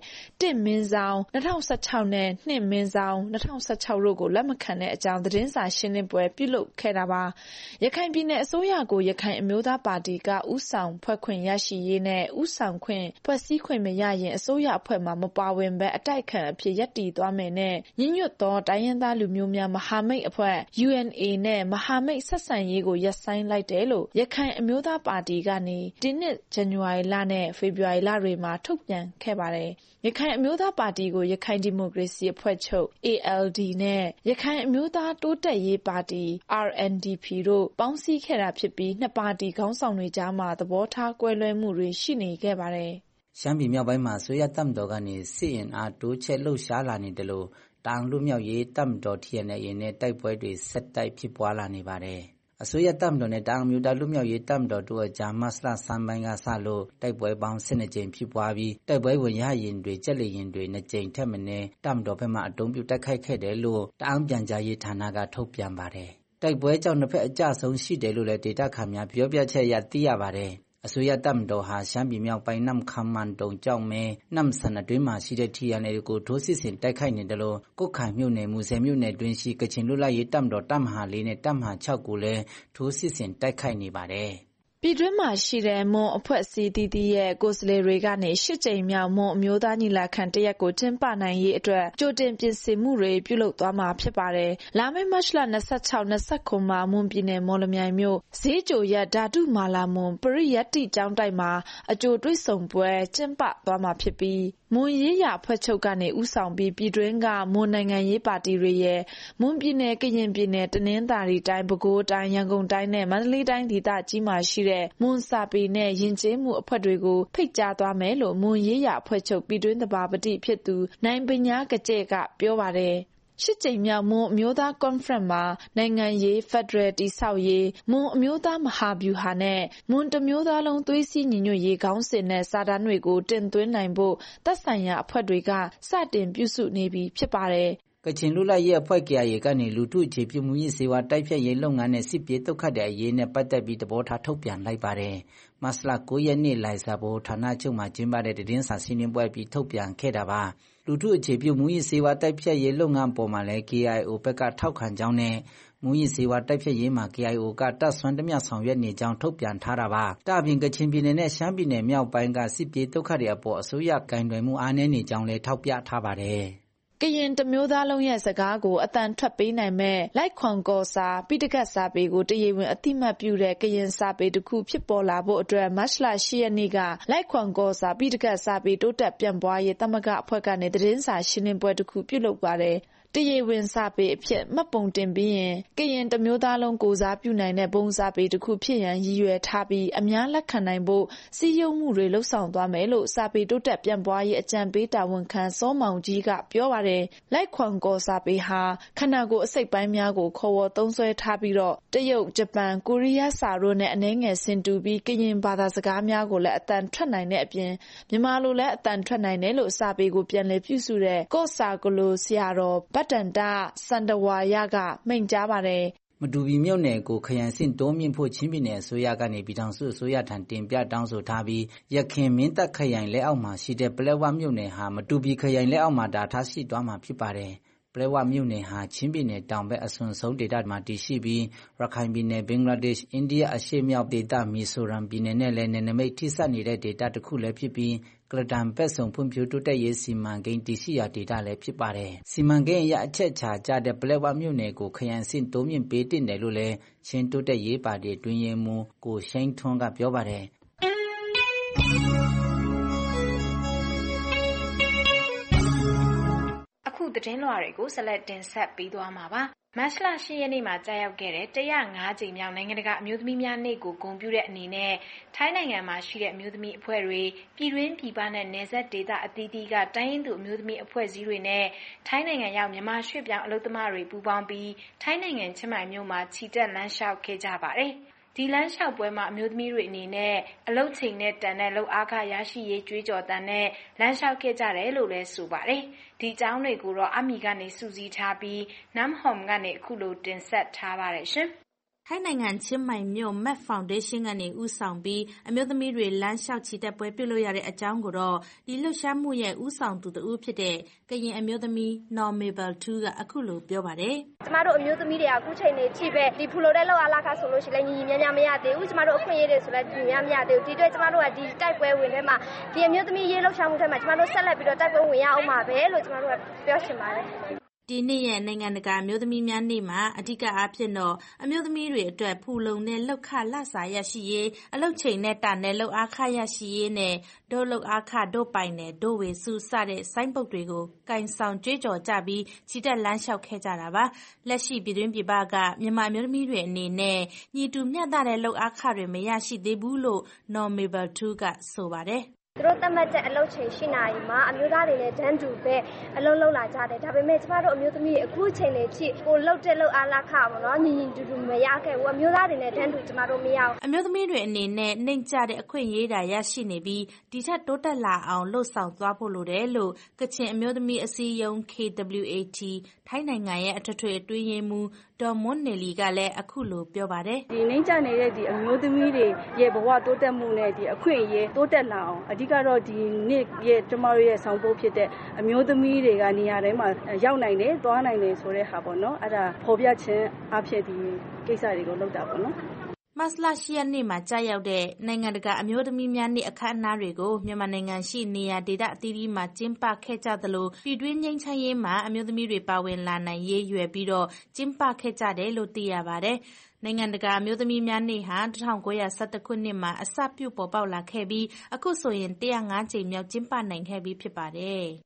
1/2016နဲ့2/2016တို့ကိုလက်မခံတဲ့အကြောင်းသတင်းစာရှင်းလင်းပွဲပြုလုပ်ခဲ့တာပါရခိုင်ပြည်နယ်အစိုးရကိုရခိုင်အမျိုးသားပါတီကဥဆောင်ဖွဲ့ခွင့်ရရှိရေးနဲ့ဥဆောင်ခွင့်ဖွဲ့စည်းခွင့်မရရင်အစိုးရအဖွဲ့မှာမပါဝင်ဘဲအတိုက်ခံအဖြစ်ရပ်တည်သွားမယ်နဲ့ညညွတ်သောတိုင်းရင်းသားလူမျိုးများမဟာမိတ်အဖွဲ့ UNA နဲ့မဟာမိတ်ဆက်ဆံရေးကိုရပ်ဆိုင်းလိုက်တယ်လို့ရခိုင်အမျိုးသားပါတီကနေဒီနှစ်ဇန်နဝါရီလနဲ့ဖေဖော်ဝါရီလတွေမှာထုတ်ပြန်ခဲ့ပါတယ်ရခိုင်အမျိုးသားပါတီကိုရခိုင်ဒီမိုကရေစီအဖွဲ့ချုပ် ALD နဲ့ရခိုင်အမျိုးသားတိုးတက်ရေးပါတီ RNDP တို့ပေါင်းစည်းခဲ့တာဖြစ်ပြီးနှစ်ပါတီခေါင်းဆောင်တွေကြားမှာသဘောထားကွဲလွဲမှုတွေရှိနေခဲ့ပါတယ်ရှမ်းပြည်မြောက်ပိုင်းမှာဆိုရတပ်မတော်ကနေစစ်အင်အားတိုးချဲ့လှုပ်ရှားလာနေတယ်လို့တောင်လူမျိုးရေးတပ်မတော် TNLA နဲ့တိုက်ပွဲတွေဆက်တိုက်ဖြစ်ပွားလာနေပါတယ်အစိုးရတပ်မတော်နဲ့တောင်မျိုးသားလူမျိုးရေးတပ်မတော်တို့အကြားမတ်လ3ပိုင်းကစလို့တိုက်ပွဲပေါင်း12ကြိမ်ဖြစ်ပွားပြီးတိုက်ပွဲဝင်ရရင်တွေကြက်လေရင်တွေ2ကြိမ်ထက်မနည်းတပ်မတော်ဘက်မှအုံပြုတိုက်ခိုက်ခဲ့တယ်လို့တအောင်းပြန်ကြားရေးဌာနကထုတ်ပြန်ပါတယ်တိုက်ပွဲကြောင့်နှစ်ဖက်အကြဆုံးရှိတယ်လို့လည်းဒေတာခါများပြောပြချက်ရသိရပါတယ်အစိုးရတပ်မတော်ဟာရှမ်းပြည်မြောက်ပိုင်းနမ်ခမ်းမန်တုံကြောင့်မဲနမ်ဆန်အတွင်းမှာရှိတဲ့ TNLA ကိုထိုးစစ်ဆင်တိုက်ခိုက်နေတယ်လို့ကုတ်ခိုင်မြို့နယ်မူဆယ်မြို့နယ်တွင်ရှိကချင်လွတ်လပ်ရေးတပ်မတော်တပ်မဟာ4နဲ့တပ်မဟာ6ကိုလည်းထိုးစစ်ဆင်တိုက်ခိုက်နေပါတယ်ပြည်တွင်းမှာရှိတဲ့မွန်အဖွဲ့အစည်းတီးတီးရဲ့ကိုယ်စားလှယ်တွေကနေ8ကြိမ်မြောက်မွန်အမျိုးသားညီလာခံတရက်ကိုကျင်းပနိုင်ရေးအတွက်ကြိုတင်ပြင်ဆင်မှုတွေပြုလုပ်သွားမှာဖြစ်ပါတယ်။လာမယ့်မတ်လ26-29မှာမွန်ပြည်နယ်မော်လမြိုင်မြို့ဈေးကြိုရက်ဓာတုမာလာမွန်ပရိယတ္တိကျောင်းတိုက်မှာအကြိုတွေ့ဆုံပွဲကျင်းပသွားမှာဖြစ်ပြီးမွန်ရေးရအဖွဲ့ချုပ်ကနေဥဆောင်ပြီးပြည်တွင်းကမွန်နိုင်ငံရေးပါတီတွေရဲ့မွန်ပြည်နယ်ကရင်ပြည်နယ်တနင်္သာရီတိုင်းပဲခူးတိုင်းရန်ကုန်တိုင်းနဲ့မန္တလေးတိုင်းဒေသကြီးမှာရှိတဲ့တဲ့မွန်စာပေနဲ့ယဉ်ကျေးမှုအဖွဲ့တွေကိုဖိတ်ကြားသွားမယ်လို့မွန်ရေးရာအဖွဲ့ချုပ်ပြည်တွင်းသဘာပတိဖြစ်သူနိုင်ပညာကကျဲကပြောပါတယ်ရှစ်ကြိမ်မြောက်မွန်အမျိုးသားကွန်ဖရင့်မှာနိုင်ငံရေးဖက်ဒရယ်တည်ဆောက်ရေးမွန်အမျိုးသားမဟာဗျူဟာနဲ့မွန်တမျိုးသားလုံးသွေးစည်းညီညွတ်ရေးခေါင်းစဉ်နဲ့စာတမ်းတွေကိုတင်သွင်းနိုင်ဖို့သက်ဆိုင်ရာအဖွဲ့တွေကစတင်ပြုစုနေပြီဖြစ်ပါတယ်ကချင်လူလိုက်ရဲ့အဖွဲ့ KIA ကနေလူထုအခြေပြုမှုရေးစေဝါတိုက်ဖြတ်ရေးလုပ်ငန်းနဲ့စစ်ပြေဒုက္ခတဲ့အရေးနဲ့ပတ်သက်ပြီးသဘောထားထုတ်ပြန်လိုက်ပါတယ်။မတ်လ 9 ရက်နေ့လိုင်ဇာဘိုဌာနချုပ်မှာကျင်းပတဲ့သတင်းစာရှင်းလင်းပွဲပြီးထုတ်ပြန်ခဲ့တာပါ။လူထုအခြေပြုမှုရေးစေဝါတိုက်ဖြတ်ရေးလုပ်ငန်းပေါ်မှာလည်း KIO ဘက်ကထောက်ခံကြောင်းနဲ့မူရေးစေဝါတိုက်ဖြတ်ရေးမှာ KIO ကတပ်ဆွမ်းတမျှဆောင်ရွက်နေကြောင်းထုတ်ပြန်ထားတာပါ။ဒါ့အပြင်ကချင်ပြည်နယ်နဲ့ရှမ်းပြည်နယ်မြောက်ပိုင်းကစစ်ပြေဒုက္ခတွေအပေါ်အစိုးရကင်တွယ်မှုအားနည်းနေကြောင်းလည်းထောက်ပြထားပါတယ်။ကရင်တမျိုးသားလုံးရဲ့စကားကိုအတန်ထွက်ပေးနိုင်မဲ့လိုက်ခွန်ကောစာပိဋကတ်စာပေကိုတရားဝင်အသိမှတ်ပြုတဲ့ကရင်စာပေတစ်ခုဖြစ်ပေါ်လာဖို့အတွက်မတ်လ 10 ရက်နေ့ကလိုက်ခွန်ကောစာပိဋကတ်စာပေတိုးတက်ပြန့်ပွားရေးသမဂ္ဂအဖွဲ့ကနေသတင်းစာရှင်းလင်းပွဲတစ်ခုပြုလုပ်ပါတယ်တရားဝင်စာပေအဖြစ်မှတ်ပုံတင်ပြီးရင်ကရင်တမျိုးသားလုံးကိုစားပြုနိုင်တဲ့ဘုံစာပေတစ်ခုဖြစ်ရန်ရည်ရွယ်ထားပြီးအများလက်ခံနိုင်ဖို့စီးရုံးမှုတွေလှုပ်ဆောင်သွားမယ်လို့စာပေတိုးတက်ပြန့်ပွားရေးအကြံပေးတာဝန်ခံစောမောင်ကြီးကပြောပါတယ်လိုက်ခွန်ကောစာပေဟာခန္ဓာကိုယ်အစိတ်ပိုင်းများကိုခေါ်ဝေါ်သုံးစွဲထားပြီးတော့တရုတ်ဂျပန်ကိုရီးယားစာတို့နဲ့အနည်းငယ်ဆင်တူပြီးကရင်ဘာသာစကားများကိုလည်းအတန်ထွက်နိုင်တဲ့အပြင်မြန်မာလိုလည်းအတန်ထွက်နိုင်တယ်လို့စာပေကိုပြန်လည်ပြုစုတဲ့ကော့စာကလိုဆရာတော်တန်တစန္ဒဝါယကမိန့်ကြားပါတယ်မတူပီမြို့နယ်ကိုခရိုင်စင့်တိုးမြင့်ဖို့ချင်းပြည်နယ်အစိုးရကနေပြည်ထောင်စုအစိုးရထံတင်ပြတောင်းဆိုထားပြီးရခင်မင်းတပ်ခရိုင်လက်အောက်မှာရှိတဲ့ပလက်ဝမြို့နယ်ဟာမတူပီခရိုင်လက်အောက်မှာထားရှိသွားမှာဖြစ်ပါတယ်ပလက်ဝမြို့နယ်ဟာချင်းပြည်နယ်တောင်ဘက်အစွန်ဆုံးဒေသမှာတည်ရှိပြီးရခိုင်ပြည်နယ်ဘင်္ဂလားဒေ့ရှ်အိန္ဒိယအရှေ့မြောက်ဒေသမီဇိုရမ်ပြည်နယ်နဲ့လည်းနယ်နိမိတ်ထိစပ်နေတဲ့ဒေသတစ်ခုလည်းဖြစ်ပြီးကလတန်ဘက်ဆောင်ဖွံ့ဖြိုးတိုးတက်ရေးစီမံကိန်းတည်ရှိရာဒေသလည်းဖြစ်ပါတယ်။စီမံကိန်းအရအချက်ချာကျတဲ့ပလက်ဝမြို့နယ်ကိုခရိုင်စင့်တိုးမြင့်ပေးတင်တယ်လို့လည်းချင်းတိုးတက်ရေးပါတီတွင်ရင်မူကိုရှိန်ထွန်းကပြောပါတယ်။အခုသတင်းလွှာတွေကိုဆက်လက်တင်ဆက်ပေးသွားမှာပါ။မတ်လ 10 ရက်နေ့မှာကြာရောက်ခဲ့တဲ့105ကြိမ်မြောက်နိုင်ငံတကာအမျိုးသမီးများနေ့ကိုဂုဏ်ပြုတဲ့အနေနဲ့ထိုင်းနိုင်ငံမှာရှိတဲ့အမျိုးသမီးအဖွဲ့တွေပြည်တွင်းပြည်ပနဲ့နယ်စပ်ဒေသအသီးသီးကတိုင်းရင်းသူအမျိုးသမီးအဖွဲ့အစည်းတွေနဲ့ထိုင်းနိုင်ငံရောက်မြန်မာရွှေ့ပြောင်းအလုပ်သမားတွေပူးပေါင်းပြီးထိုင်းနိုင်ငံချင်းမိုင်မြို့မှာချီတက်လမ်းလျှောက်ခဲ့ကြပါတယ်။ဒီလမ်းလျှောက်ပွဲမှာအမျိုးသမီးတွေအနေနဲ့အလုပ်ချိန်နဲ့တန်တဲ့လုပ်အားခရရှိရေးကြွေးကြော်သံနဲ့လမ်းလျှောက်ခဲ့ကြတယ်လို့လည်းဆိုပါတယ်။ဒီအကြောင်းတွေကိုတော့အမီကနေစုစည်းထားပြီးနမ်ဟွန်ကနေအခုလိုတင်ဆက်ထားပါတယ်ရှင်။ထိုင်းနိုင်ငံချင်းမိုင်မြို့ Map Foundation ကနေဦးဆောင်ပြီးအမျိုးသမီးတွေလမ်းလျှောက်ချီတက်ပွဲပြုလုပ်ရတဲ့အကြောင်းကိုတော့ဒီလှုပ်ရှားမှုရဲ့ဦးဆောင်သူတဦးဖြစ်တဲ့ကရင်အမျိုးသမီးနော်မေဘယ်2ကအခုလိုပြောပါတယ်ကျမတို့အမျိုးသမီးတွေကအခုချိန်နေကြည့်ပဲဒီဖူလို့တဲ့လောက်အားလာခါဆိုလို့ရှိရင်ညီညီများများမရသေးဘူးကျမတို့အခွင့်အရေးတွေဆိုလည်းညီများမရသေးဘူးဒီအတွက်ကျမတို့ကဒီတိုက်ပွဲဝင်ထဲမှာဒီအမျိုးသမီးရေးလှုပ်ရှားမှုထဲမှာကျမတို့ဆက်လက်ပြီးတော့တိုက်ပွဲဝင်ရအောင်ပါပဲလို့ကျမတို့ကပြောချင်ပါတယ်ဒီနေ့ရဲ့နိုင်ငံတကာအမျိုးသမီးများနေ့မှာအဓိကအားဖြင့်တော့အမျိုးသမီးတွေအတွက်ဖူလုံတဲ့လောက်ခလစာရရှိရေးအလုပ်ချိန်နဲ့တာနဲ့လောက်အားခရရှိရေးနဲ့ဒို့လောက်အားခဒို့ပိုင်နဲ့ဒို့ဝေစုစတဲ့ဆိုင်းပုတ်တွေကိုကင်ဆောင်ကြွေးကြော်ကြပြီးချီတက်လမ်းလျှောက်ခဲ့ကြတာပါလက်ရှိပြည်တွင်းပြည်ပကမြန်မာအမျိုးသမီးတွေအနေနဲ့ညီတူမျှတတဲ့လောက်အားခတွေမရရှိသေးဘူးလို့နော်မေဘယ်2ကဆိုပါတယ်သူတို့သတ်မှတ်တဲ့အလုပ်ချိန်ရှိနိုင်မှာအမျိုးသားတွေနဲ့တန်းတူပဲအလုံးလုံးလာကြတယ်ဒါပေမဲ့ကျမတို့အမျိုးသမီးအခုချိန်လေးချိကိုလှုပ်တဲ့လှုပ်အားလာခပါတော့ညီညီတူတူမရခဲ့ဘူးအမျိုးသားတွေနဲ့တန်းတူကျမတို့မရဘူးအမျိုးသမီးတွေအနေနဲ့နှိမ့်ကျတဲ့အခွင့်အရေးတာရရှိနေပြီးဒီထက်တိုးတက်လာအောင်လှုပ်ဆောင်သွားဖို့လိုတယ်လို့ကချင်အမျိုးသမီးအစည်းအရုံး KWAT ထိုင်းနိုင်ငံရဲ့အထွေထွေအတွင်းရေးမှူးဒေါ်မွန်နယ်လီကလည်းအခုလိုပြောပါတယ်ဒီနှိမ့်ကျနေတဲ့ဒီအမျိုးသမီးတွေရဲ့ဘဝတိုးတက်မှုနဲ့ဒီအခွင့်အရေးတိုးတက်လာအောင်အဓိကတော့ဒီနေ့ရဲ့ကျမတို့ရဲ့ဆောင်ပုဒ်ဖြစ်တဲ့အမျိုးသမီးတွေကနေရာတိုင်းမှာရောက်နိုင်တယ်သွားနိုင်တယ်ဆိုတဲ့ဟာပေါ့နော်အဲ့ဒါဖော်ပြခြင်းအဖြစ်ဒီကိစ္စတွေကိုလုပ်တာပေါ့နော်မတ်လ 10 ရက်နေ့မှာကြာရောက်တဲ့နိုင်ငံတကာအမျိုးသမီးများနေ့အခမ်းအနားတွေကိုမြန်မာနိုင်ငံရှိနေရာဒေသအသီးသီးမှာကျင်းပခဲ့ကြသလိုပြည်တွင်းငြိမ်းချမ်းရေးမှာအမျိုးသမီးတွေပါဝင်လာနိုင်ရေးရွယ်ပြီးတော့ကျင်းပခဲ့ကြတယ်လို့သိရပါတယ်။နိုင်ငံတကာအမျိုးသမီးများနေ့ဟာ1911ခုနှစ်မှာအစပြုပေါ်ပေါက်လာခဲ့ပြီးအခုဆိုရင်105ကြိမ်မြောက်ကျင်းပနိုင်ခဲ့ပြီဖြစ်ပါတယ်။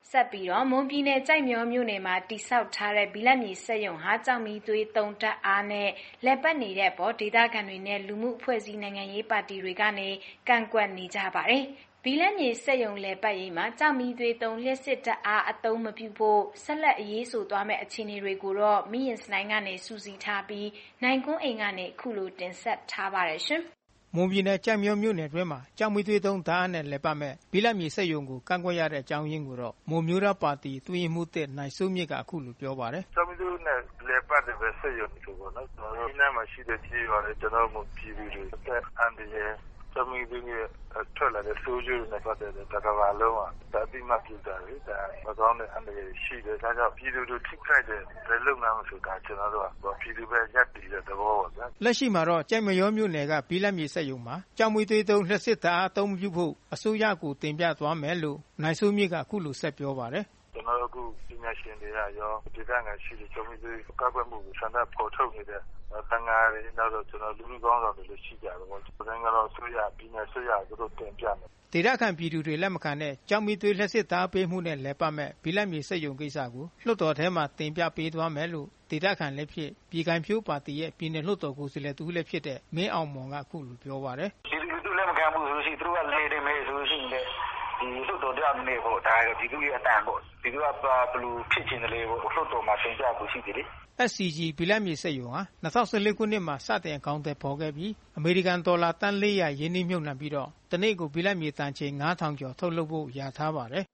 ဆက်ပြီးတော့မွန်ပြည်နယ်ကြိုက်မျောမြို့နယ်မှာတိစောက်ထားတဲ့ဘီလက်မြေစက်ရုံဟာကြောက်မီသွေးသုံးတပ်အားနဲ့လက်ပတ်နေတဲ့ပေါ်ဒေသခံတွေနဲ့လူမှုအဖွဲ့အစည်းနိုင်ငံရေးပါတီတွေကနေကန့်ကွက်နေကြပါတယ်။ဘီလက်မြေစက်ရုံလယ်ပတ်ရေးမှာကြောက်မီသွေးသုံးလျှက်စစ်တပ်အားအသုံးမပြုဖို့ဆက်လက်အရေးဆိုသွားမယ့်အခြေအနေတွေကိုတော့မိရင်စနိုင်းကနေစူးစီးထားပြီးနိုင်ကွန်းအိမ်ကနေခုလိုတင်ဆက်ထားပါတယ်ရှင်။မွန်ပြည်နယ်ကြံမျိုးမြို့နယ်တွင်းမှာကြောက်မီသွေးသုံးဓာတ်နဲ့လက်ပတ်မဲ့ဘီလက်မြေစက်ရုံကိုကန့်ကွက်ရတဲ့အကြောင်းရင်းကိုတော့မွန်မျိုးသားပါတီတွင်းမှုသစ်နိုင်စိုးမြင့်ကအခုလိုပြောပါတယ်ကြောက်မီသွေးနဲ့လက်ပတ်တဲ့စက်ရုံဆိုတော့နော်ကျွန်တော်ဒီနေ့မှရှိတဲ့ကြီးပါတယ်ကျွန်တော်တို့ပြည်သူတွေအန်ဒီရဲ့ကြောက်မီသွေးနဲ့ထွက်လာတဲ့ဆိုးကျိုးနဲ့ပတ်သက်တဲ့တကဘာလုံးကဒါတိမှပြတာလေဒါမကောင်းတဲ့အန်ဒီရှိတယ်ဒါကြောင့်ပြည်သူတို့ထိခိုက်တဲ့လုပ်ငန်းဆိုတာကျွန်တော်တို့ကပြည်သူပဲရပ်တည်တဲ့သဘောပါဗျာလက်ရှိမှာတော့ကြိုက်မရောမြို့နယ်ကဘီလက်မြေစက်ရုံမှာကြောက်မီသွေးသုံးလျှက်စစ်ဓာတ်အသုံးပြုဖို့အစိုးရကိုတင်ပြသွားမယ်လို့နိုင်စိုးမြင့်ကအခုလိုဆက်ပြောပါတယ်ကျွန်တော်တို့အခုပညာရှင်တွေကရောဒေသခံရှိတဲ့ကြောက်မီသွေးကောက်ွက်မှုကိုဆန္ဒပေါ်ထုတ်နေတဲ့တန်ငါတွေနောက်တော့ကျွန်တော်လူလူကောင်းဆောင်တွေလည်းရှိကြတယ်ပေါ့။ဒါကတော့ဆိုရပြည်နယ်ဆိုရတို့တင်ပြမယ်။ဒေသခံပြည်သူတွေလက်မခံတဲ့ကြောက်မီသွေးလက်စစ်သားပေးမှုနဲ့လက်ပတ်မဲ့ဘီလက်မြေစက်ရုံကိစ္စကိုလွှတ်တော်ထဲမှာတင်ပြပေးသွားမယ်လို့ဒေသခံလက်ဖြစ်ပြည်ခိုင်ဖြိုးပါတီရဲ့ပြည်နယ်လွှတ်တော်ကိုယ်စားလှယ်သူလက်ဖြစ်တဲ့မင်းအောင်မောင်ကအခုလိုပြောပါတယ်။ပြည်သူလက်မခံဘူးဆိုလို့ရှိရင်သူတို့ကလေတယ်မဲဆိုလို့ရှိရင်ဒီလွှတ်တော်တရားနေဖို့ဒါပြည်သူရဲ့အတန်ပေါ့။ပြည်သူကဘယ်လိုဖြစ်ချင်တယ်လဲပေါ့လွှတ်တော်မှာတင်ပြဖို့ရှိတယ်လေ။ SCG ဘီလက်မြေစက်ရုံဟာ2014ခုနှစ်မှာစတင်အကောင်အထည်ဖော်ခဲ့ပြီးအမေရိကန်ဒေါ်လာတန်400ရင်းနှီးမြှုပ်နှံပြီးတော့တနေ့ကိုဘီလက်မြေတန်ချိန်9000ကျော်ထုတ်လုပ်ဖို့ရထားပါတယ်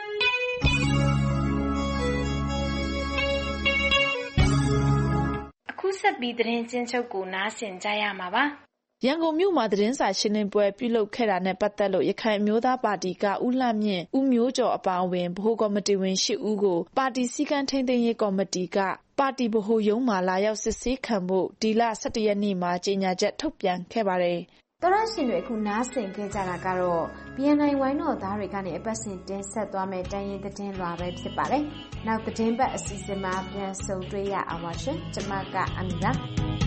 အခုဆက်ပြီးသတင်းချင်းချုပ်ကိုနားဆင်ကြရမှာပါရန်ကုန်မြို့မှာသတင်းစာရှင်းလင်းပွဲပြုလုပ်ခဲ့တာနဲ့ပတ်သက်လို့ရခိုင်အမျိုးသားပါတီကဦးလှမြင့်ဦးမျိုးကျော်အပါအဝင်ဗဟိုကော်မတီဝင်8ဦးကိုပါတီစည်းကမ်းထိန်းသိမ်းရေးကော်မတီကပါတီဗဟိုရုံးမှာလာရောက်စစ်ဆေးခံဖို့ဒီလ17ရက်နေ့မှာကြေညာချက်ထုတ်ပြန်ခဲ့ပါတယ်။သောရရှင်တွေအခုနားဆင်ခဲ့ကြတာကတော့ BNI ဝိုင်းတော်သားတွေကနေအပတ်စဉ်တင်ဆက်သွားမယ့်တိုင်းရင်းသတင်းလွှာပဲဖြစ်ပါတယ်။နောက်သတင်းပတ်အစီအစဉ်မှာပြန်ဆုံတွေ့ရအောင်ပါရှင်။ကျွန်မကအမီပါ။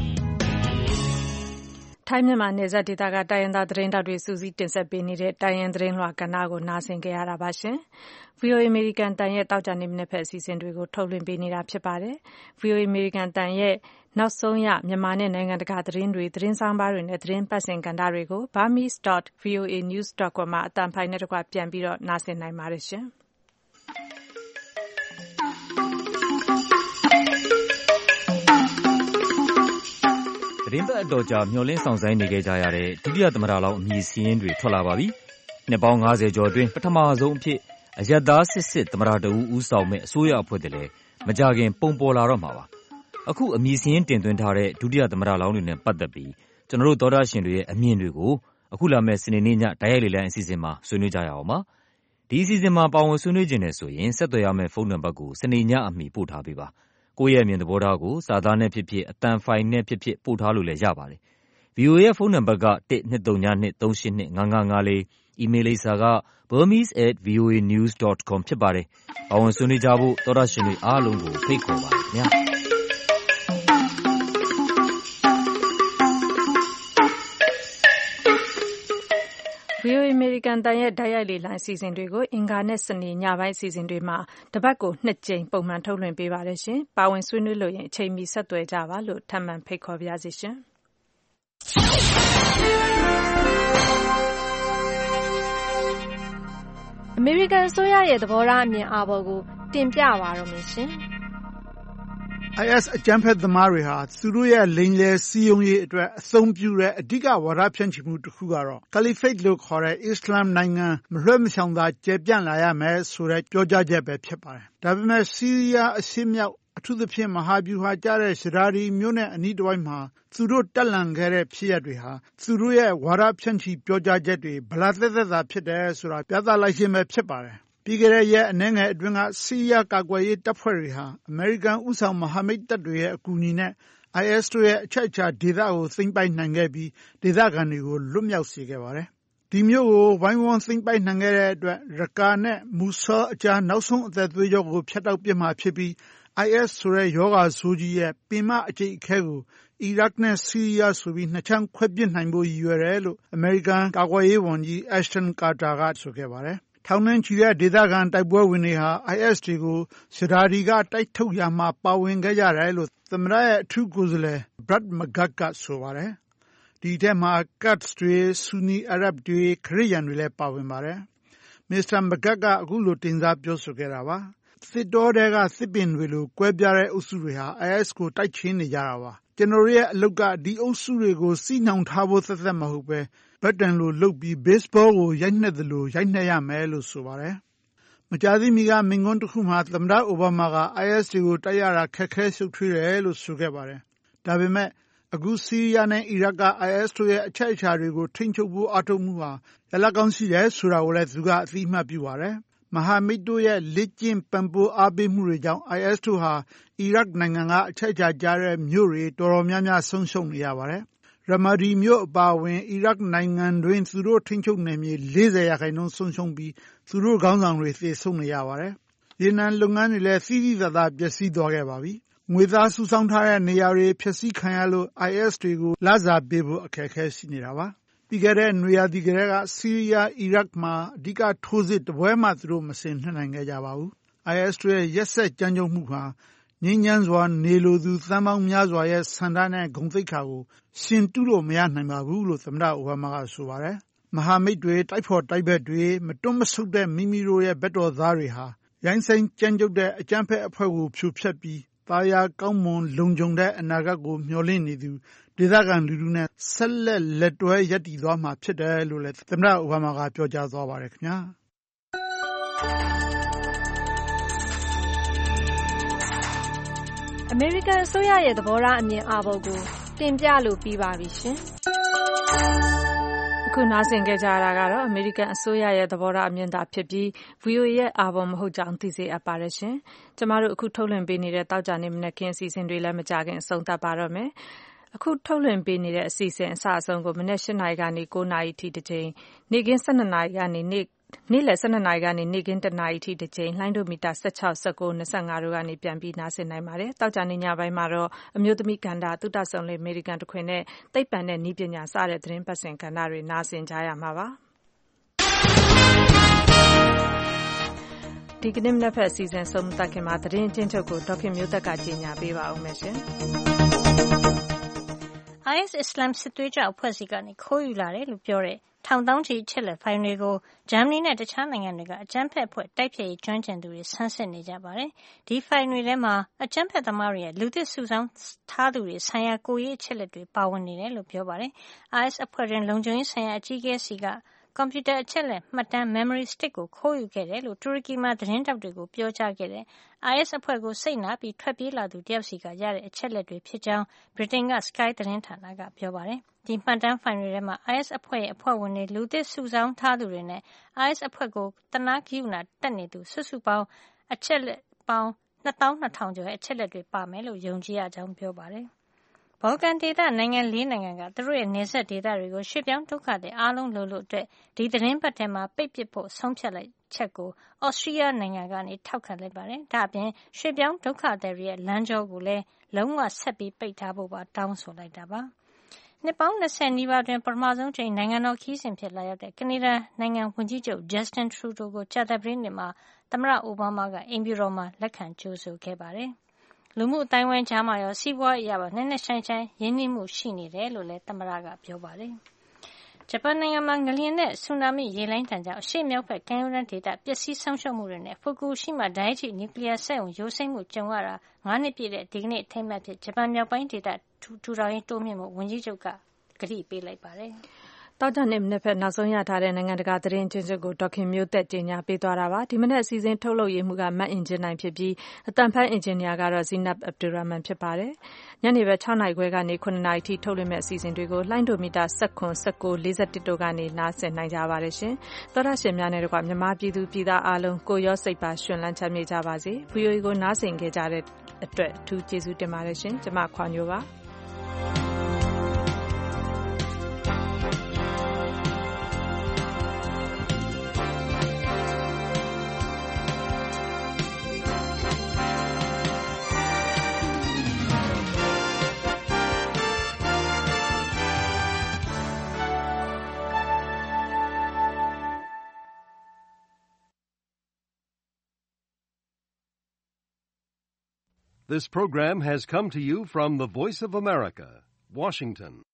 ထိုင်းမြန်မာနယ်စပ်ဒေသကတိုင်းရင်းသားသတင်းတောက်တွေစူးစီးတင်ဆက်ပေးနေတဲ့တိုင်းရင်းသတင်းလွှာကဏ္ဍကိုနားဆင်ကြရတာပါရှင်။ VOA American တန်ရဲ့တောက်ကြနေမနေ့ဖက်အစီအစဉ်တွေကိုထုတ်လွှင့်ပေးနေတာဖြစ်ပါတယ်။ VOA American တန်ရဲ့နောက်ဆုံးရမြန်မာနဲ့နိုင်ငံတကာသတင်းတွေသတင်းဆောင်ပါတွေနဲ့သတင်းပတ်စဉ်ကဏ္ဍတွေကို burmese.voanews.com မှာအတန်ဖိုင်နဲ့တကွပြန်ပြီးတော့နားဆင်နိုင်ပါတယ်ရှင်။သတင်းပတ်အတော်ကြာမျှော်လင့်ဆောင်ဆိုင်နေခဲ့ကြရတဲ့ဒုတိယသမ္မတလောင်းအမည်စာရင်းတွေထွက်လာပါပြီ။နှစ်ပေါင်း50ကျော်အတွင်းပထမဆုံးအဖြစ်အရပ်သားစစ်သမ္မတတဦးဆောင်မဲ့အစိုးရအဖွဲ့တည်းလည်းမကြခင်ပုံပေါ်လာတော့မှာပါ။အခုအမည်စာရင်းတင်သွင်းထားတဲ့ဒုတိယသမ္မတလောင်းတွေနဲ့ပတ်သက်ပြီးကျွန်တော်တို့သောတာရှင်တွေရဲ့အမြင်တွေကိုအခုလာမယ့်စနေနေ့ညတိုက်ရိုက်လေလံအစီအစဉ်မှာဆွေးနွေးကြရအောင်ပါ။ဒီအစီအစဉ်မှာပါဝင်ဆွေးနွေးခြင်းနဲ့ဆိုရင်ဆက်သွယ်ရမယ့်ဖုန်းနံပါတ်ကိုစနေညအမီပို့ထားပေးပါ။ကိုယ့်ရဲ့အမြင်သဘောထားကိုစာသားနဲ့ဖြစ်ဖြစ်အတန်ဖိုင်နဲ့ဖြစ်ဖြစ်ပို့ထားလို့လည်းရပါတယ်။ VOA ရဲ့ဖုန်းနံပါတ်က12323895554အီးမေးလ်လိပ်စာက burmese@voanews.com ဖြစ်ပါတယ်။ပါဝင်ဆွေးနွေးကြဖို့သောတာရှင်တွေအားလုံးကိုဖိတ်ခေါ်ပါတယ်ခင်ဗျာ။ VOA American တန်ရဲ့တိုက်ရိုက်လေလံအစီအစဉ်တွေကိုအင်္ဂါနဲ့စနေညပိုင်းအစီအစဉ်တွေမှာတပတ်ကို2ကြိမ်ပုံမှန်ထုတ်လွှင့်ပေးပါတယ်ရှင်။ပါဝင်ဆွေးနွေးလို့ရင်အချိန်မီဆက်သွယ်ကြပါလို့ထပ်မံဖိတ်ခေါ်ပါရစေရှင်။အမေရိကန်အစိုးရရဲ့သဘောထားအမြင်အာဘော်ကိုတင်ပြပါတော့မယ်ရှင်။ IS အကြမ်းဖက်သမားတွေဟာသူတို့ရဲ့လိမ်လည်စည်းရုံးရေးအတွက်အသုံးပြုတဲ့အဓိကဝါဒဖြန့်ချိမှုတစ်ခုကတော့ Caliphate လို့ခေါ်တဲ့အစ္စလာမ်နိုင်ငံမလွှဲမရှောင်သာကျယ်ပြန့်လာရမယ်ဆိုတဲ့ပြောကြားချက်ပဲဖြစ်ပါတယ်။ဒါပေမဲ့ဆီးရီးယားအရှေ့မြောက်အထူးသဖြင့်မဟာဗျူဟာကျတဲ့ရှရာဒီမြို့နဲ့အနီးတစ်ဝိုက်မှာသူတို့တက်လှန်ခဲ့တဲ့ဖြစ်ရပ်တွေဟာသူတို့ရဲ့ဝါဒဖြန့်ချိပြောကြားချက်တွေဗလာသက်သက်သာဖြစ်တယ်ဆိုတာပြသလိုက်ခြင်းပဲဖြစ်ပါတယ်။ပြီးခဲ့တဲ့ရက်အနည်းငယ်အတွင်းကဆီးရီးယားကာကွယ်ရေးတပ်ဖွဲ့တွေဟာအမေရိကန်ဦးဆောင်မဟာမိတ်တပ်တွေရဲ့အကူအညီနဲ့ IS တို့ရဲ့အချက်အခြာဒေသကိုသိမ်းပိုက်နိုင်ခဲ့ပြီးဒေသခံတွေကိုလွတ်မြောက်စေခဲ့ပါတယ်။ဒီမြို့ကိုဝိုင်းဝန်းသိမ်းပိုက်နိုင်ခဲ့တဲ့အတွက်ရကာနဲ့မူဆာအကြားနောက်ဆုံးအသက်သွေးကြောကိုဖျက်တောက်ပစ်မှာဖြစ်ပြီး IS ဆိုတဲ့ရောဂါဆိုးကြီးရဲ့ပင်မအကျိတ်အခဲကိုအီရတ်နဲ့ဆီးရီးယားဆိုပြီးနှစ်ချမ်းခွဲပစ်နိုင်ဖို့ရည်ရွယ်တယ်လို့အမေရိကန်ကာကွယ်ရေးဝန်ကြီး Ashton Carter ကဆိုခဲ့ပါတယ်။ထောင်နှန်းချီတဲ့ဒေသခံတိုက်ပွဲဝင်တွေဟာ IS တွေကိုစစ်ဒါဒီကတိုက်ထုတ်ရာမှာပါဝင်ခဲ့ကြတယ်လို့သမ္မတရဲ့အထူးကိုယ်စားလှယ် Brad McGurk ကဆိုပါတယ်။ဒီထဲမှာ Kurds တွေ၊ဆူနီအာရပ်တွေ၊ခရစ်ယာန်တွေလည်းပါဝင်ပါတယ်။ မစ္စတာ McGurk ကအခုလိုတင်စားပြောဆိုခဲ့တာပါ။သစ်တောထဲကသစ်ပင်တွေလိုကွဲပြားတဲ့အုပ်စုတွေဟာ IS ကိုတိုက်ချင်နေကြတာပါ။ကျွန်တော်ရဲ့အလုပ်ကဒီအုပ်စုတွေကိုစီးနှောင်ထားဖို့သက်သက်မဟုတ်ပဲဘက်တန်လိုလုပ်ပြီး baseball ကိုရိုက်နှက်သလိုရိုက်နှက်ရမယ်လို့ဆိုပါတယ်။မကြာသေးမီကမိန့်ခွန်းတစ်ခုမှာသမ္မတအိုဘားမားက IS တွေကိုတိုက်ရတာခက်ခဲရှုပ်ထွေးတယ်လို့ဆိုခဲ့ပါတယ်။ဒါပေမဲ့အခုဆီးရီးယားနဲ့အီရတ်က IS တို့ရဲ့အချက်အချာတွေကိုထိန်းချုပ်ဖို့အားထုတ်မှုဟာရလဒ်ကောင်းရှိတယ်ဆိုတာကိုလည်းသူကအသိအမှတ်ပြုပါတယ်။မဟာမိတ်တို့ရဲ့လေ့ကျင့်ပံ့ပိုးအားပေးမှုတွေကြောင့် IS တို့ဟာအီရတ်နိုင်ငံကအချက်အချာကျတဲ့မြို့တွေတော်တော်များများဆုံးရှုံးနေရပါတယ်။ရမာဒီမြို့အပါအဝင်အီရတ်နိုင်ငံတွင်သူတို့ထိန်းချုပ်နယ်မြေ40%ဆုံးရှုံးပြီးသူတို့ခေါင်းဆောင်တွေသေဆုံးနေရပါတယ်။ရေနံလုပ်ငန်းတွေလည်းသိသိသာသာပျက်စီးသွားခဲ့ပါပြီ။ငွေသားစုဆောင်းထားတဲ့နေရာတွေဖျက်ဆီးခံရလို့ IS တွေကိုလစာပေးဖို့အခက်အခဲရှိနေတာပါ။ပြီးခဲ့တဲ့နွေရာသီကတည်းကဆီးရီးယားအီရတ်မှာအဓိကထိုးစစ်တပွဲမှသူတို့မဆင်နှက်နိုင်ခဲ့ကြပါဘူး။ IS တို့ရဲ့ရက်စက်ကြမ်းကြုတ်မှုဟာငြိမ်းချမ်းစွာနေလိုသူသန်းပေါင်းများစွာရဲ့ဆန္ဒနဲ့ဂုဏ်သိက္ခာကိုရှင်တုလို့မရနိုင်ပါဘူးလို့သမ္မတအိုဘားမားကဆိုပါတယ်။မဟာမိတ်တွေတိုက်ဖော်တိုက်ဘက်တွေမတွန့်မဆုတ်တဲ့မိမိတို့ရဲ့ဘက်တော်သားတွေဟာရိုင်းစိုင်းကြမ်းကြုတ်တဲ့အကြမ်းဖက်အဖွဲ့ကိုဖြိုဖျက်ပြီးသားယာကောင်းမွန်လုံခြုံတဲ့အနာဂတ်ကိုမျှော်လင့်နေသူဒေသခံလူထုနဲ့ဆက်လက်တွဲရပ်တည်သွားမှာဖြစ်တယ်လို့လည်းသမ္မတအိုဘားမားကပြောကြားသွားပါတယ်ခင်ဗျာ။အမေရိကန်အစိုးရရဲ့သဘောထားအမြင်အာဘော်ကိုတင်ပြလို့ပြီးပါပြီရှင်။အခုနားဆင်ကြကြတာကတော့အမေရိကန်အစိုးရရဲ့သဘောထားအမြင်သာဖြစ်ပြီး VOA ရဲ့အာဘော်မဟုတ်ကြောင်းသိစေအပ်ပါတယ်ရှင်။ကျမတို့အခုထုတ်လွှင့်ပေးနေတဲ့တောက်ကြနေမနက်ခင်းအစီအစဉ်တွေလည်းမကြခင်အဆုံးသတ်ပါတော့မယ်။အခုထုတ်လွှင့်ပေးနေတဲ့အစီအစဉ်အစအဆုံးကိုမနက်၈နာရီကနေ9နာရီထိတစ်ချိန်နေ့ကင်း12နာရီကနေနေ့လယ်12နာရီကနေနေ့ကင်း1နာရီထိတစ်ချိန်လှိုင်းဒိုမီတာ16 19 25တို့ကနေပြန်ပြီးနားဆင်နိုင်ပါတယ်။တောက်ကြနေညပိုင်းမှာတော့အမျိုးသမီးကဏ္ဍသုတဆောင်လေအမေရိကန်တခွင်နဲ့သိပ္ပံနဲ့နည်းပညာစတဲ့သတင်းပတ်စင်ကဏ္ဍတွေနားဆင်ကြရမှာပါ။ဒီကနေ့မနက်ဖက်အစီအစဉ်ဆုံးသက်ခင်မှာသတင်းချင်းချုပ်ကိုဒေါခင်မျိုးသက်ကကြီးညာပေးပါဦးမယ်ရှင်။ IS အစ္စလာမ်စစ်သွေးကြွအဖွဲ့စီကနေခိုးယူလာတယ်လို့ပြောတဲ့ထောင်သောင်းချီအချက်လက်ဖိုင်တွေကိုဂျာမနီနဲ့တခြားနိုင်ငံတွေကအကြမ်းဖက်အဖွဲ့တိုက်ဖျက်ရေးကျွမ်းကျင်သူတွေဆန်းစစ်နေကြပါတယ်။ဒီဖိုင်တွေထဲမှာအကြမ်းဖက်သမားတွေရဲ့လူသစ်စုဆောင်းထားသူတွေဆိုင်ရာကိုယ်ရေးအချက်လက်တွေပါဝင်နေတယ်လို့ပြောပါတယ်။ IS အဖွဲ့တွင်လုံခြုံရေးဆိုင်ရာအကြီးအကဲစီကကွန်ပျူတာအချက်လက်မှတ်တမ်း memory stick ကိုခိုးယူခဲ့တယ်လို့တူရကီမှာသတင်းတောက်တွေကိုပြောကြားခဲ့တဲ့ IS အဖွဲ့ကိုစိတ်နာပြီးထွက်ပြေးလာသူတယောက်စီကရတဲ့အချက်လက်တွေဖြစ်ကြောင်းဗြိတိန်က Sky သတင်းဌာနကပြောပါတယ်။ဒီမှတ်တမ်းဖိုင်တွေထဲမှာ IS အဖွဲ့ရဲ့အဖွဲ့ဝင်တွေလူသစ်စုဆောင်းထားသူတွေနဲ့ IS အဖွဲ့ကိုတနာကယူနာတက်နေသူစုစုပေါင်းအချက်လက်ပေါင်း22,000 ကျော်ရဲ့အချက်လက်တွေပါမယ်လို့ယုံကြည်ရကြောင်းပြောပါတယ်။ဘော်လကန်ဒေသနိုင်ငံ4နိုင်ငံကသူတို့ရဲ့နယ်စပ်ဒေသတွေကိုရွှေ့ပြောင်းဒုက္ခသည်အားလုံးလိုလိုအတွက်ဒီသတင်းပတ်ထဲမှာပိတ်ပစ်ဖို့ဆုံးဖြတ်လိုက်ချက်ကိုဩစတြီးယားနိုင်ငံကနေထောက်ခံလိုက်ပါတယ်။ဒါ့အပြင်ရွှေ့ပြောင်းဒုက္ခသည်တွေရဲ့လမ်းကြောကိုလည်းလုံးဝဆက်ပြီးပိတ်ထားဖို့ပါတောင်းဆိုလိုက်တာပါ။နှစ်ပေါင်း20နီးပါးတွင်ပထမဆုံးချိန်နိုင်ငံတော်ခီးစဉ်ဖြစ်လာရောက်တဲ့ကနေဒါနိုင်ငံဝန်ကြီးချုပ် Justin Trudeau ကိုကြာသပတေးနေ့မှာသမ္မတအိုဘားမားကအိမ်ဖြူတော်မှာလက်ခံကြိုဆိုခဲ့ပါတယ်။လူမှုအတိုင်းဝိုင်းကြားမှာရောစီးပွားရေးအရပါနက်နက်ရှိုင်းရှိုင်းရင်းနှီးမှုရှိနေတယ်လို့လည်းသမ္မတကပြောပါတယ်။ဂျပန်နိုင်ငံမှာငလျင်နဲ့ဆူနာမိရေလှိုင်းဒဏ်ကြောင့်အရှေ့မြောက်ဘက်ကမ်းရိုးတန်းဒေသပျက်စီးဆုံးရှုံးမှုတွေနဲ့ဖူကူရှိမာဒိုင်ချီနျူကလ িয়ার စက်ရုံယိုစိမ့်မှုကြုံရတာ9နှစ်ပြည့်တဲ့ဒီကနေ့အထိမ်းအမှတ်ဖြစ်ဂျပန်မြောက်ပိုင်းဒေသထူထောင်ရေးတိုးမြှင့်မှုဝန်ကြီးချုပ်ကကတိပေးလိုက်ပါတယ်။တောက်ကြနေမနေ့ဖက်နောက်ဆုံးရထားတဲ့နိုင်ငံတကာသတင်းချင်းချုပ်ကိုဒေါခင်မျိုးသက်ကြီးညာပေးသွားတာပါဒီမနေ့အစီအစဉ်ထုတ်လုပ်ရေးမှုကမတ်အင်ဂျင်နိုင်ဖြစ်ပြီးအတန်ဖက်အင်ဂျင်နီယာကတော့ဇီနပ်အဗ်ဒူရာမန်ဖြစ်ပါတယ်ညနေပဲ6နာရီခွဲကနေ9နာရီထိထုတ်လွှင့်မဲ့အစီအစဉ်တွေကိုလှိုင်းဒိုမီတာ19 19 41တို့ကနေနားဆင်နိုင်ကြပါတယ်ရှင်သောရရှင်များနဲ့တကွမြန်မာပြည်သူပြည်သားအားလုံးကိုရောစိတ်ပါရှင်လန်းချမ်းမြေ့ကြပါစေ VOA ကိုနားဆင်ခဲ့ကြတဲ့အတွက်အထူးကျေးဇူးတင်ပါတယ်ရှင်ကျွန်မခွာညိုပါ This program has come to you from the Voice of America, Washington.